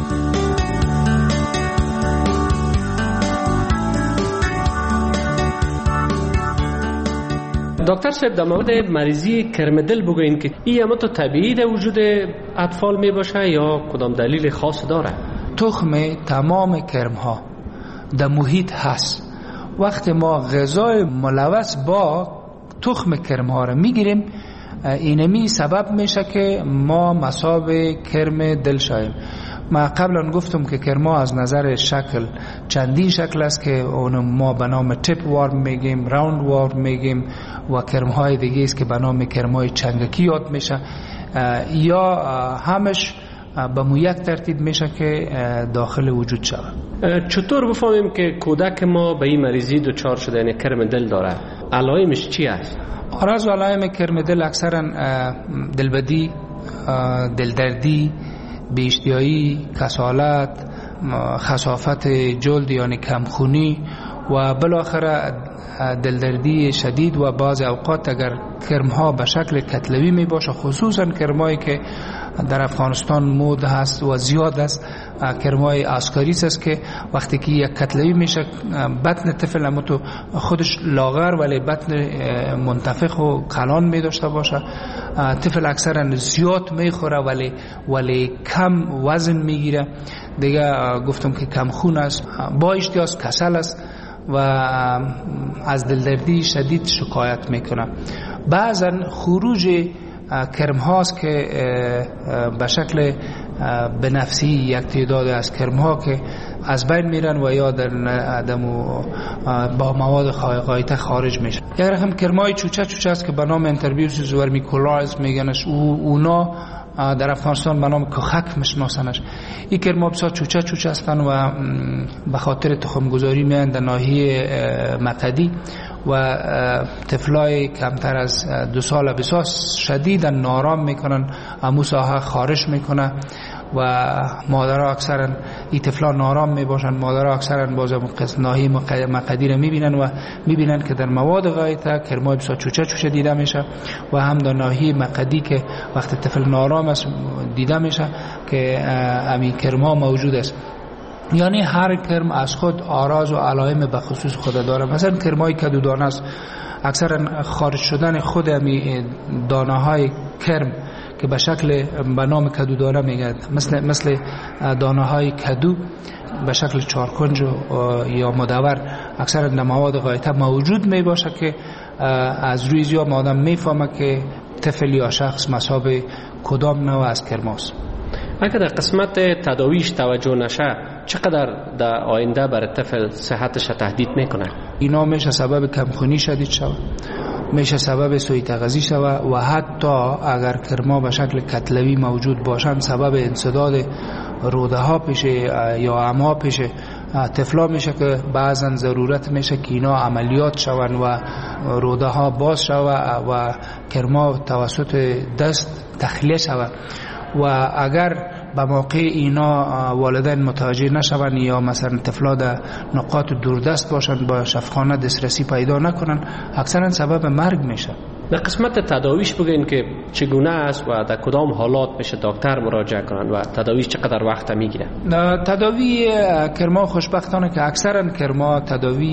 دکتر صاحب در مورد مریضی کرمدل بگوین که این امتو طبیعی در وجود اطفال می باشه یا کدام دلیل خاص داره؟ تخم تمام کرم ها در محیط هست. وقتی ما غذای ملوث با تخم کرم ها رو میگیریم اینمی سبب میشه که ما مصاب کرم دل شاییم. ما قبلا گفتم که کرما از نظر شکل چندین شکل است که اون ما به نام تیپ وارم میگیم، راوند وارم میگیم و کرمهای دیگه است که به نام کرمهای چنگکی یاد میشه یا همش به مو یک ترتیب میشه که داخل وجود شود. چطور بفهمیم که کودک ما به این مریضی دچار شده یعنی کرم دل داره؟ علائمش چی است؟ آراز و علائم کرم دل اکثرا دلبدی، دلدردی، بی‌اشتیایی، کسالت، خسافت جلد یعنی کمخونی و بالاخره دلدردی شدید و بعض اوقات اگر کرمها به شکل کتلوی می باشه، خصوصا کرمایی که در افغانستان مود هست و زیاد است، کرمای آسکاریس است که وقتی که یک کتلوی میشه بطن طفل هم تو خودش لاغر ولی بطن منتفخ و کلان می داشته باشه. طفل اکثرا زیاد میخوره ولی کم وزن میگیره. دیگه گفتم که کم خون است، با اشتیاز کسل است و از دلدردی شدید شکایت میکنه. بعضا خروج کرم هاست که به شکل به نفسی یک تعداد از کرم‌ها که از بین میرن و یا در با مواد غایطه خارج میشن. یک رقم کرمای چوچه است که به نام انتربیوسیس ورمیکولاریز میگنش. اونا در افغانستان به نام کخک میشناسنش. این کرما بسیار چوچه هستن و به خاطر تخمگذاری میان در ناحیه مقدی و طفلای کمتر از 2 سال بسیار شدیدا نارام میکنن، امو ساحه خارش میکنه و مادرها اکثرا این طفلا نارام میباشن. مادرها اکثرا باز ناحیه مقدی رو میبینن و میبینن که در مواد غایطه کرمای بسیار چوچه دیده میشه و هم در ناحیه مقدی که وقت طفل نارام است دیده میشه که امی کرما موجود است. یعنی هر کرم از خود آراز و علائم به خصوص خود داره. مثلا کرمای کدودانه است، اکثرا خارج شدن خود امی دانه های کرم که به شکل به نام کدودانه میگه، مثل دانه های کدو به شکل چارکنج یا مدور اکثرا در مواد غایطه موجود می باشه که از روی زیاد آدم میفهمه که طفل یا شخص مصاب کدام نوع از کرماست. اگر در قسمت تداویش توجه نشه چقدر در آینده برای طفل صحتش تهدید میکنه؟ اینا میشه سبب کمخونی شدید شود، میشه سبب سوء تغذیه شود و حتی اگر کرما به شکل کتلوی موجود باشند سبب انسداد روده ها پیش یا اعما پیش طفلا میشه که بعضا ضرورت میشه که اینا عملیات شون و روده ها باز شود و کرما توسط دست تخلیه شود و اگر به موقع اینا والدین متوجه نشون یا مثلا طفلا در نقاط دوردست باشند با شفاخانه دسترسی پیدا نکنن اکثرا سبب مرگ میشه. در قسمت تداویش بگین که چگونه است و در کدام حالات میشه دکتر مراجعه کنند و تداویش چقدر وقت میگیره؟ تداوی کرما خوشبختانه که اکثرا کرما تداوی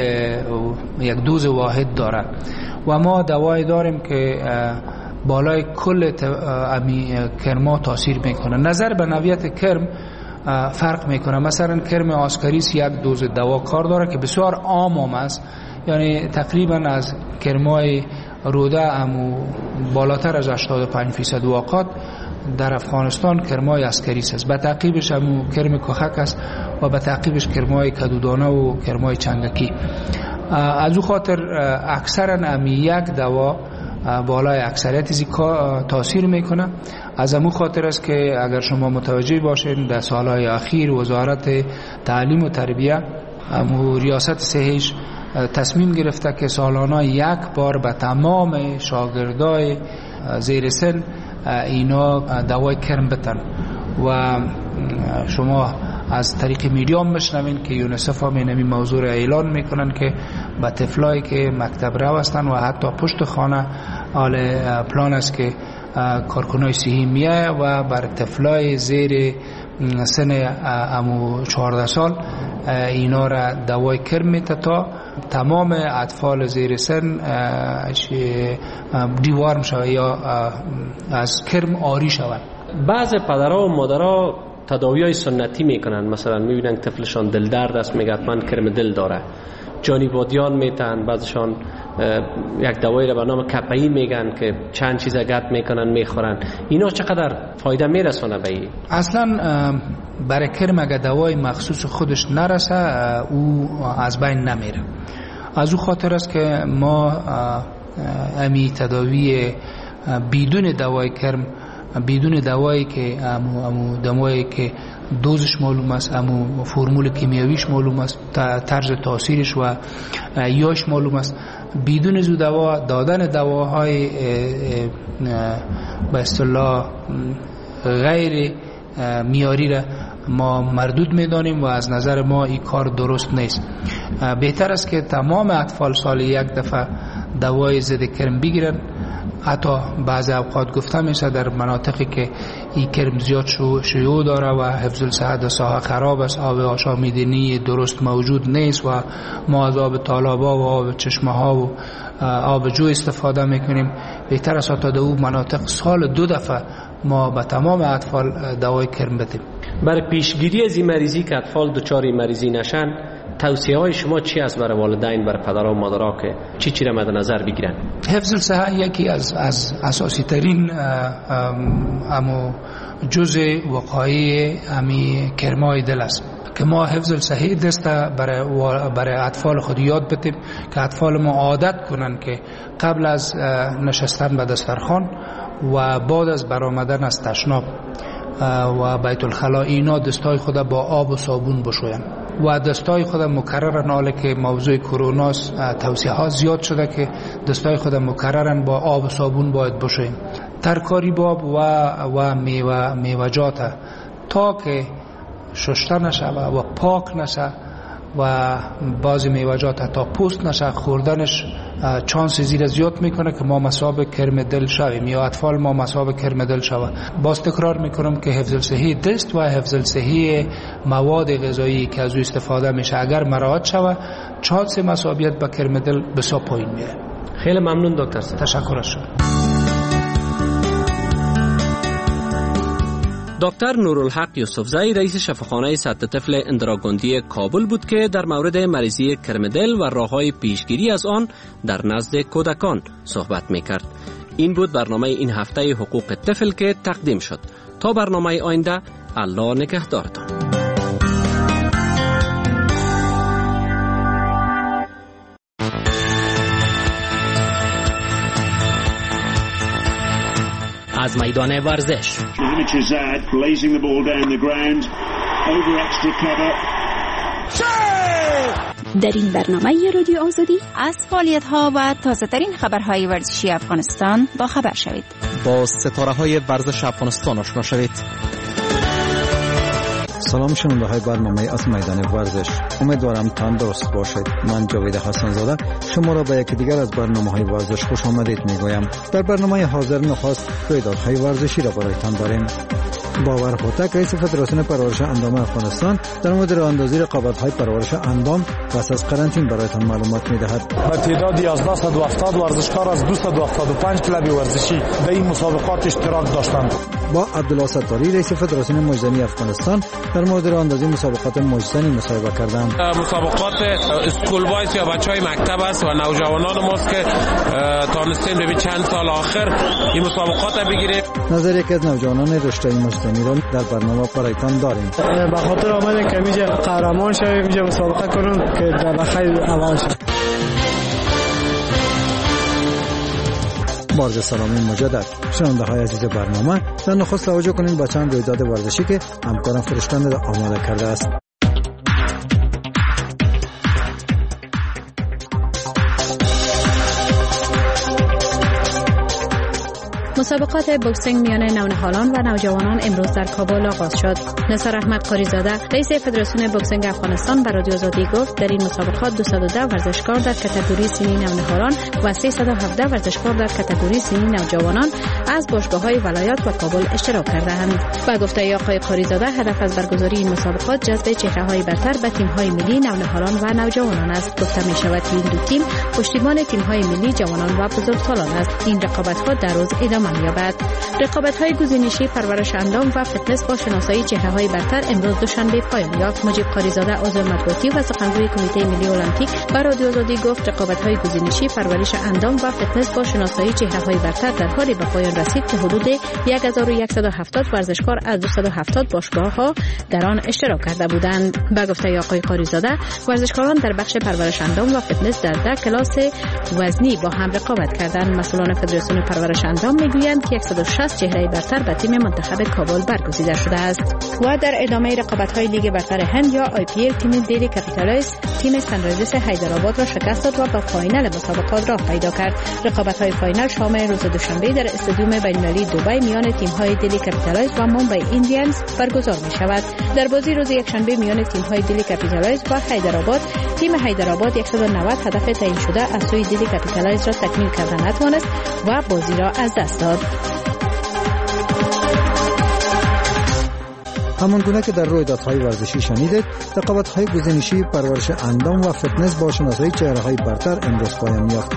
یک دوز واحد داره و ما دوای داریم که بالای کل کرما تاثیر میکنه. نظر به نوعیت کرم فرق میکنه. مثلا کرم آسکاریس یک دوز دوا کار داره که بسیار عام است، یعنی تقریبا از کرمای روده امو بالاتر از 85% واقعات در افغانستان کرمای آسکاریس است. به تعقیبش امو کرم کخک است و به تعقیبش کرمای کدودانه و کرمای چنگکی. از او خاطر اکثرا امی یک دوا بالای اکثریت زیکا تاثیر میکنه. از امو خاطر است که اگر شما متوجه باشین در سالهای اخیر وزارت تعلیم و تربیه امو ریاست صحیح تصمیم گرفته که سالانه یک بار به تمام شاگردای زیر سن اینا دوای کرم بتن و شما از طریق میدیام بشنوین که یونیسف هم این موضوع اعلان میکنن که به طفلایی که مکتب رو هستن و حتی پشت خانه حال پلان است که کارکنای صحی میه و بر طفلای زیر سن امو 14 سال اینا را دوای کرم میته تا تمام اطفال زیر سن دیوارم شود یا از کرم آری شود. بعض پدرها و مادرها تداوی‌های سنتی میکنن، مثلا میبینن طفلشان دل درد است میگه من کرم دل داره، جانی بادیان میتن، بعضشان یک دوایی را به نام کپایی میگن که چند چیز گرد میکنن میخورن. اینا چقدر فایده میرسونه به این؟ اصلا برای کرم اگه دوای مخصوص خودش نرسه او از بین نمیره. از او خاطر است که ما امی تداوی بدون دوای کرم، بدون دوایی که دمایی که دوزش معلوم است، امو فرمول کیمیاییش معلوم است، طرز تاثیرش و یاش معلوم است، بدون زو دوا دادن دواهای به اصطلاح غیر میاری را ما مردود میدانیم و از نظر ما این کار درست نیست. بهتر است که تمام اطفال سال یک دفعه دوای ضد کرم بگیرن. حتی بعضی اوقات گفته میشه در مناطقی که این کرم زیاد شیوع داره و حفظ الصحت ساحه خراب است، آب آشامیدنی درست موجود نیست و ما از آب تالابا و آب چشمه ها و آب جو استفاده میکنیم. بهتر است تا در اون مناطق سال 2 دفعه ما به تمام اطفال دوای کرم بدیم. برای پیشگیری از این مریضی که اطفال دچار مریضی نشن توصیه های شما چی است برای والدین، برای پدرها و مادرها که چی را مد نظر بگیرن؟ حفظ الصحت یکی از اساسی ترین جزء وقایع امی کرمای دل است که ما حفظ الصحه دست برای اطفال خود یاد بدیم که اطفال ما عادت کنن که قبل از نشستن به دسترخوان و بعد از برآمدن از تشناب و بیت الخلا اینا دستای خود با آب و صابون بشوین و دستای خود مکررن. حالا که موضوع کرونا توصیه ها زیاد شده که دستای خود مکررن با آب و صابون باید بشوین. ترکاری باب و میوجات تا که شسته نشه و پاک نشه و بعضی میوجات تا پوست نشه خوردنش چانس زیر زیاد میکنه که ما مصاب کرم دل شویم یا اطفال ما مصاب کرم دل شوه. باز تکرار میکنم که حفظ الصحه دست و حفظ الصحه مواد غذایی که از او استفاده میشه اگر مراعات شوه چانس مصابیت با کرم دل بسیار پایین میره. خیلی ممنون دکتر صاحب. تشکر از شما. دکتر نورالحق یوسفزئی رئیس شفاخانه سد طفل اندراگوندی کابل بود که در مورد مریضی کرم دل و راه‌های پیشگیری از آن در نزد کودکان صحبت می‌کرد. این بود برنامه این هفته حقوق طفل که تقدیم شد. تا برنامه آینده، الله نگهدارتان. از میدان ورزش در این برنامه رادیو آزادی از فعالیت‌ها و تازه‌ترین خبرهای ورزشی افغانستان با خبر شوید. با ستاره‌های ورزش افغانستان آشنا شوید. سلام شنونده‌های برنامه از میدان ورزش، امیدوارم تندرست باشید. من جاوید حسن زاده شما را به یکی دیگر از برنامه‌های ورزش خوش آمدید میگویم. در برنامه حاضر نخست رویدادهای ورزشی را برایتان داریم. باور هوتک رئیس فدراسیون پرورش اندام افغانستان در مورد راه‌اندازی رقابت‌های پرورش اندام پس از قرنطینه برایتان معلومات می‌دهد. با تعدادی از 170 ورزشکار از 275 کلب ورزشی در این مسابقات اشتراک داشتند. با عبدالله ستاری رئیس فدراسیون مجدنی افغانستان در مورد راه‌اندازی مسابقات مجدنی مصاحبه کردند. مسابقات اسکول بایز یا بچهای مکتب است و نوجوانان ماست که تانستیم ببین چند سال آخر این مسابقات را بگیریم. نظر یکی از نوجوانان رشته مجدنی را در برنامه برایتان داریم. به خاطر آمدن که میشه قهرمان شویم، میشه مسابقه کنیم که در خیر اول شد. بارز سلامی مجدد شنونده های عزیز برنامه، در نخست توجه کنید به چند رویداد ورزشی که همکارم فرشتنده آماده کرده است. مسابقات بوکسینگ میان نونهالان و نوجوانان امروز در کابل آغاز شد. نثار احمد قاریزاده رئیس فدراسیون بوکسینگ افغانستان به رادیو آزادی گفت در این مسابقات 210 ورزشکار در کاتگوری سنی نونهالان و 317 ورزشکار در کاتگوری سنی نوجوانان از باشگاه‌های ولایات و کابل اشتراک کرده‌اند. با گفته آقای قاریزاده هدف از برگزاری این مسابقات جذب چهره‌های برتر به تیم‌های ملی نونهالان و نوجوانان است. گفته می‌شود که این دو تیم پشتیبان تیم‌های ملی جوانان و بزرگسالان است. این رقابت‌ها در روز ادامه می‌یابد. رقابت‌های گزینشی پرورش اندام و فتنس با شناسایی چهره‌های برتر امروز دوشنبه پایان یافت. مجیب قاریزاده عضو مطبوعاتی و سخنگوی کمیته ملی المپیک به رادیو آزادی گفت رقابت‌های گزینشی پرورش اندام و فتنس با شناسایی چهره‌های برتر در حالی به پایان رسید که حدود 1170 ورزشکار از 270 باشگاه‌ها در آن اشتراک کرده بودند. به گفته آقای قاریزاده ورزشکاران در بخش پرورش اندام و فتنس در 10 کلاس وزنی با هم رقابت کردند. مسئولان فدراسیون پرورش اندام میگویند که 160 چهره برتر به تیم منتخب کابل برگزیده شده است. و در ادامه رقابت‌های لیگ برتر هند یا IPL تیم دلی کپیتالایز تیم سنرایزرز حیدرآباد را شکست داد و به فاینال مسابقات راه پیدا کرد. رقابت‌های فاینال شام روز دوشنبه در استادیوم بین‌المللی دبی میان تیم‌های دلی کپیتالایز و ممبئی ایندیانز برگزار می‌شود. در بازی روز یکشنبه میان تیم‌های دلی کپیتالایز و حیدرآباد تیم حیدرآباد 190 هدف تعیین شده از سوی دلی کپیتالایز را تکمیل کردن نتوانست و بازی را از دست داد. همانگونه که در رویدادهای ورزشی شنیدید، رقابت‌های گزینشی پرورش اندام و فتنس با شناسایی چهره‌های برتر امروز پایان یافت.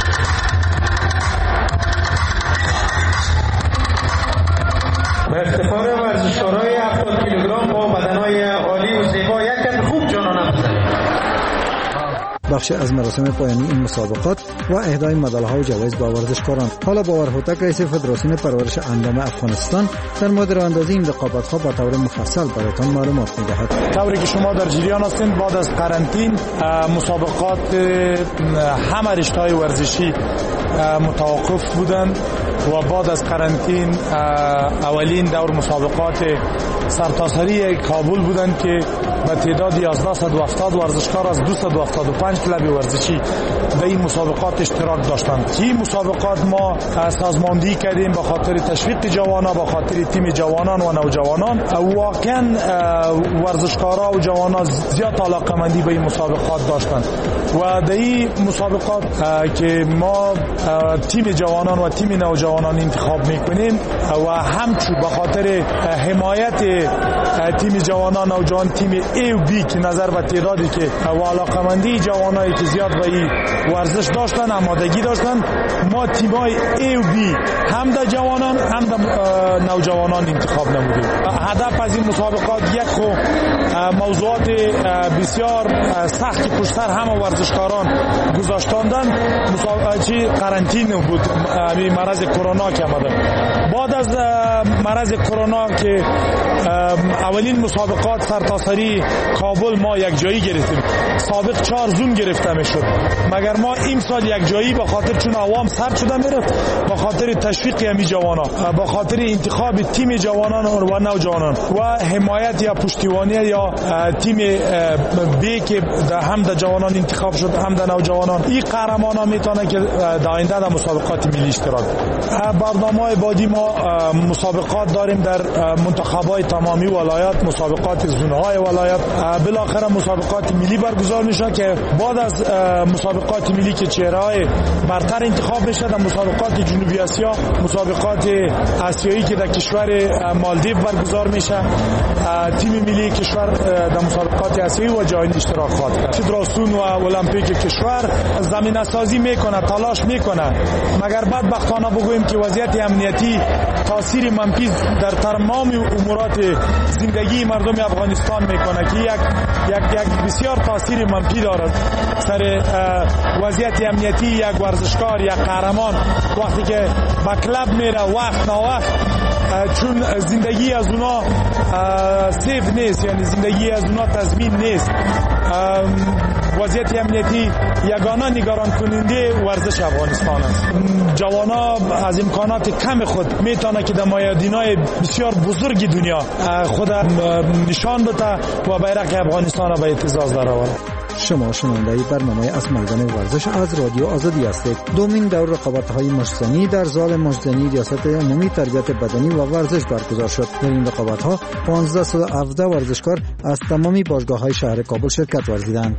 به افتخار ورزشکارای 70 کیلوگرم با بدنهای عالی و زیبا یک خوب جانانه بزنید. به بخش از مراسم پایانی این مسابقات و اهدای مدال‌ها و جوایز به ورزشکاران. حالا باور هوتک رئیس فدراسیون پرورش اندام افغانستان در مورد راهاندازی این رقابت‌ها به طور مفصل براتان معلومات می‌دهد. طوری که شما در جریان هستید، بعد از قرنطین مسابقات همه رشته‌های ورزشی متوقف بودند و بعد از قرنطین اولین دور مسابقات سرتاسری کابل بودند که به تعداد 1170 ورزشکار از 275 کلب ورزشی در این مسابقات اشتراک داشتند. این مسابقات ما سازماندهی کردیم به خاطر تشویق جوانان، به خاطر تیم جوانان و نوجوانان. واقعا ورزشکارا و جوانان زیاد علاقه‌مندی به این مسابقات داشتند و در این مسابقات که ما تیم جوانان و تیم نوجوانان انتخاب میکنیم و همچنین به خاطر حمایت تیم جوانان نوجوان تیم A و B که نظر به تعدادی که و علاقه‌مندی جوانایی که زیاد به این ورزش داشتن، آمادگی داشتن، ما تیمای A و B هم در جوانان هم در نوجوانان انتخاب نمودیم. هدف از این مسابقات یک موضوعات بسیار سخت که پشت سر همه ورزشکاران گذاشتندن مسابقه قرنطین بود، همین مرض کرونا که آمده. بعد از مرض کرونا که اولین مسابقات سرتاسری کابل ما یک جایی گرفتیم، سابق 4 زون گرفته میشد، مگر ما این سال یک جایی به خاطر چون عوام سرد شده میرفت، به خاطر تشویق همین جوانان، به خاطر انتخاب تیم جوانان و نوجوانان و حمایت یا پشتیبانی یا تیم بی که هم در جوانان انتخاب شد هم در نوجوانان، این قهرمانا میتونه که در آینده در مسابقات ملی اشتراک. برنامه‌های بعدی ما مسابقات داریم در منتخب‌های تمامی ولایات، مسابقات زون‌های ولایات، بالاخره مسابقات ملی برگزار میشه که بعد از مسابقات ملی که چهره‌های برتر انتخاب میشه در مسابقات جنوبی آسیا، مسابقات آسیایی که در کشور مالدیو برگزار میشه، تیم ملی کشور در مسابقات آسیایی و جهانی اشتراک خواهد کرد. فدراسیون و المپیک کشور زمینه سازی میکنه، تلاش میکنه، مگر بدبختانه بگوییم که وضعیت امنیتی تاثیر منفی در تمام امورات زندگی مردم افغانستان میکنه که یک بسیار تاثیر منفی دارد سر وضعیت امنیتی. یک ورزشکار، یک قهرمان وقتی که با کلب میره وقت نه وقت، چون زندگی از اونا سیف نیست، یعنی زندگی از اونا تضمین نیست، وضعیت امنیتی یگانه نگران کننده ورزش افغانستان است. جوانا از امکانات کم خود میتونه که در میادینای بسیار بزرگ دنیا خود نشان بده و بیرق افغانستان را به اعتزاز درآورد. شما شنونده برنامه از میدان ورزش از رادیو آزادی هستید. دومین دور رقابت‌های مشتزنی در زال مشتزنی ریاست عمومی تربیت بدنی و ورزش برگزار شد. در این رقابت‌ها 1517 ورزشکار از تمامی باشگاه‌های شهر کابل شرکت ورزیدند.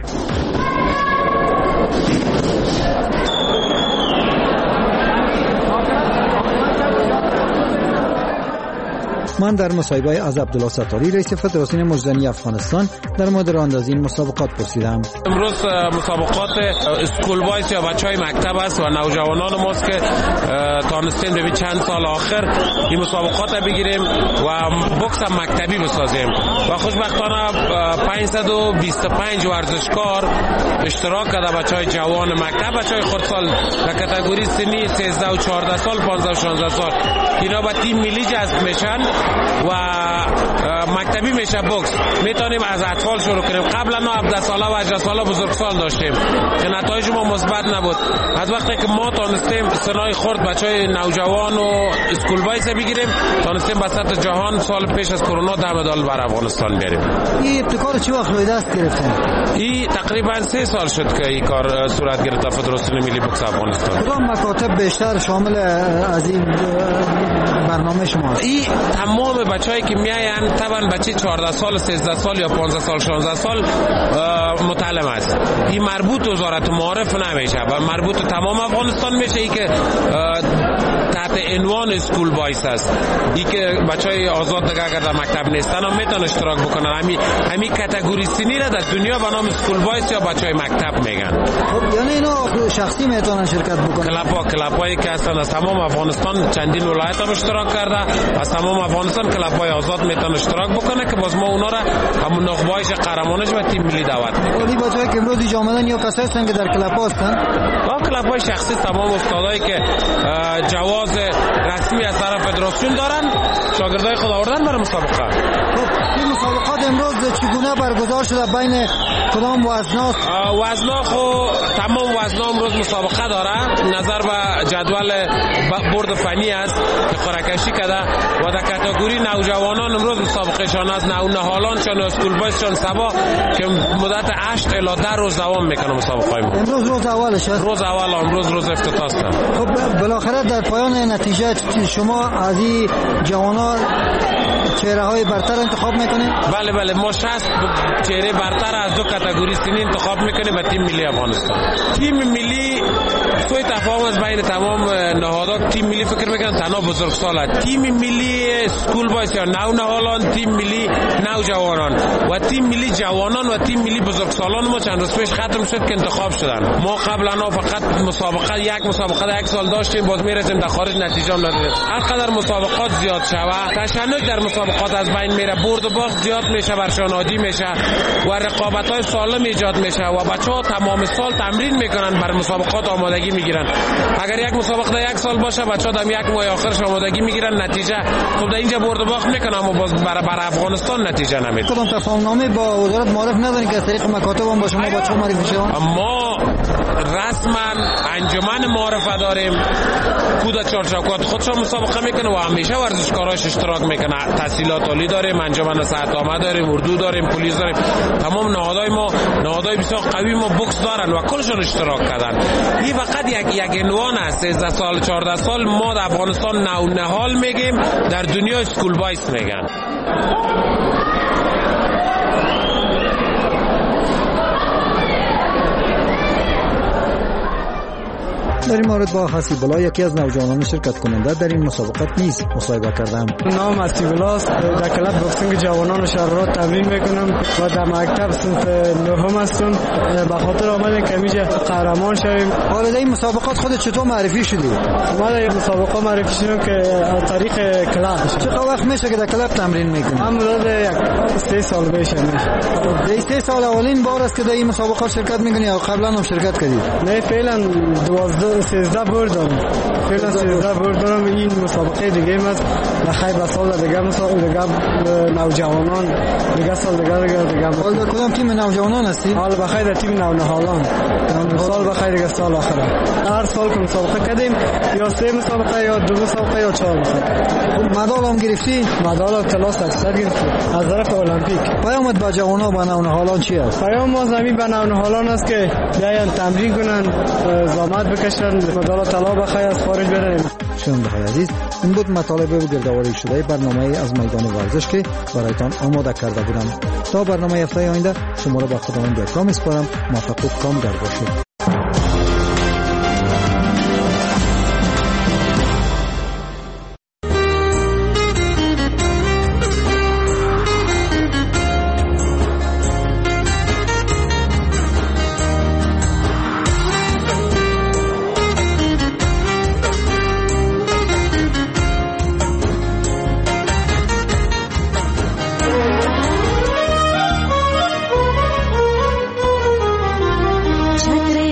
من در مصاحبه از عبدالله ستاری رئیس فدراسیون مشتزنی افغانستان در مورد راهاندازی این مسابقات پرسیدم. امروز مسابقات اسکول بایز یا بچهای مکتب است و نوجوانان ماست که تانستیم ببین چند سال آخر این مسابقات رو بگیریم و بوکس هم مکتبی بسازیم و خوشبختانه 525 ورزشکار اشتراک کرده، بچهای جوان مکتب، بچهای خردسال در کاتگوری سنی 13 و 14 سال، 15 و 16 سال، اینا به تیم ملی جذب میشن و مکتبی میشه بوکس. میتونیم از اطفال شروع کنیم. قبلا ما 17 ساله و 18 ساله بزرگسال داشتیم که نتایج ما مثبت نبود. از وقتی که ما تونستیم سنای خرد بچهای نوجوان و اسکول بایز بگیریم، تونستیم به سطح جهان سال پیش از کرونا 10 مدال بر افغانستان بیاریم. این ابتکار چه وقت روی دست گرفتن؟ این تقریبا 3 سال شد که این کار صورت گرفت. فدراسیون ملی بوکس افغانستان کدام مکاتب بیشتر شامل از این برنامه شماست؟ این تمام بچه‌ای که میاین طبعا بچه 14 سال، 13 سال یا 15 سال، 16 سال متعلم است. این مربوط وزارت معارف نمیشه و مربوط تمام افغانستان میشه. ای که تحت عنوان اسکول بایس است. این که بچهای آزاد دیگه اگر در مکتب نیستن هم میتونن اشتراک بکنن. همین کاتگوری سنی را در دنیا به نام اسکول بایس یا بچهای مکتب میگن. خب یعنی اینا شخصی میتونن شرکت بکنن؟ کلابایی که هستن از تمام افغانستان چندین ولایت هم اشتراک کرده. از تمام افغانستان کلابای آزاد میتونن اشتراک بکنه که باز ما اونا را همون نخبه‌ایش قهرمانش و تیم ملی دعوت میکنیم. ولی بچه‌ای که امروز اینجا آمدن یا کسایی هستن که در کلاب هستن؟ کلابای شخصی تمام استادایی که جواز رسمی از طرف فدراسیون دارن شاگردای خود آوردن برای مسابقه. خب این مسابقات امروز چگونه برگزار شده؟ بین کدام وزنا؟ وزنا خو تمام وزنا امروز مسابقه داره. نظر به جدول برد فنی است که قرعه‌کشی کرده و در کاتگوری نوجوانان امروز مسابقهشان از نهالانشان و اسکول بایسشان سبا که مدت 8 الی 10 روز دوام میکنه مسابقه. امروز روز اولش است. روز اول امروز روز افتتاح است. خب بالاخره در پایان نتیجه شما از این جوانان چهره های برتر انتخاب میکنید؟ بله ما 60 چهره برتر از دو کاتگوری سنی انتخاب میکنیم و تیم ملی افغانستان. تیم ملی سوی تفاهم از بین تمام نهادات. تیم ملی فکر میکنن تنها بزرگسال. تیم ملی اسکول بایس یا نهالان، تیم ملی نوجوانان و تیم ملی جوانان و تیم ملی بزرگسالان ما چند روز پیش ختم شد که انتخاب شدن. ما قبلا فقط یک مسابقه یک سال داشتیم، باز میرسیم در خارج نتیجه نداریم. هر قدر مسابقات زیاد شود تشنج در مسابقات از بین میره، برد و باخت زیاد میشه، برشان عادی میشه و رقابت‌های سالم ایجاد میشه و بچه‌ها تمام سال تمرین میکنن، بر مسابقات آمادگی میگیرن. اگر یک مسابقه یک سال باشه بچه‌ها در یک ماه آخرش آمادگی میگیرن، نتیجه خب در اینجا برد و باخت میکنن اما باز برای افغانستان نتیجه نمیده. کدام تفاهمنامه با وزارت معرف ندارین که از طریق مکاتب هم با شما بچه‌ها معرفی شون؟ ما رسما انجمن معرفه داریم، کود چارچوکات خودشون مسابقه میکنه و همیشه ورزشکاراش اشتراک میکنه. تحصیلات عالی داریم، انجمن صحت‌نامه داریم، اردو داریم، پلیس داریم. تمام نهادهای ما نهادهای بسیار قوی ما بوکس دارن و کلشون اشتراک کردن. این فقط یک عنوان است. 13 سال 14 سال ما در افغانستان نهال میگیم، در دنیا اسکول بایس میگن. در این مورد با حسیب‌الله یکی از نوجوانان شرکت کننده در این مسابقات نیز مصاحبه کردم. نام حسیب‌الله است. در کلاب بوکسینگ جوانان شهر تمرین میکنم و در مکتب صنف نهم هستم. به خاطر آمدن که اینجا قهرمان شویم. حالا در این مسابقات خود چطور معرفی شدی؟ ما در این مسابقه معرفی شدم که از طریق کلاب. چقدر وقت میشه که در کلاب تمرین میکنی؟ من حدود 3 سال میشه. در 3 سال اولین بار است که در این مسابقات شرکت میکنی یا قبلا هم شرکت کردی؟ نه فعلا 13 بردم. فعلا 13 بردم. این مسابقه دیگه است. بخیر به سال دیگه مسابقه نوجوانان دیگه سال دیگه. حالا کدام تیم نوجوانان هستی؟ حالا بخیر در تیم نهالان. سال بخیر دیگه سال آخره. هر سال که مسابقه کردیم یا 3 مسابقه یا 2 مسابقه یا 4 مسابقه. مدال هم گرفتی؟ مدال طلا سرسر گرفتیم از طرف المپیک. پیامت با جوانان و نوجوانان چی است؟ پیام ما زمین به نوجوانان است که بیاین تمرین کنن، زحمت بکشن، مدال طلا بخیر از خارج برن. شنونده‌های عزیز، این بود مطالب گردآوری شده برنامه از میدان ورزش که برایتان آماده کرده بودم. تا برنامه هفته آینده شما را به خداوند یکتا می‌سپارم. موفق و کامگر باشید. छतरे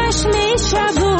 چشم شب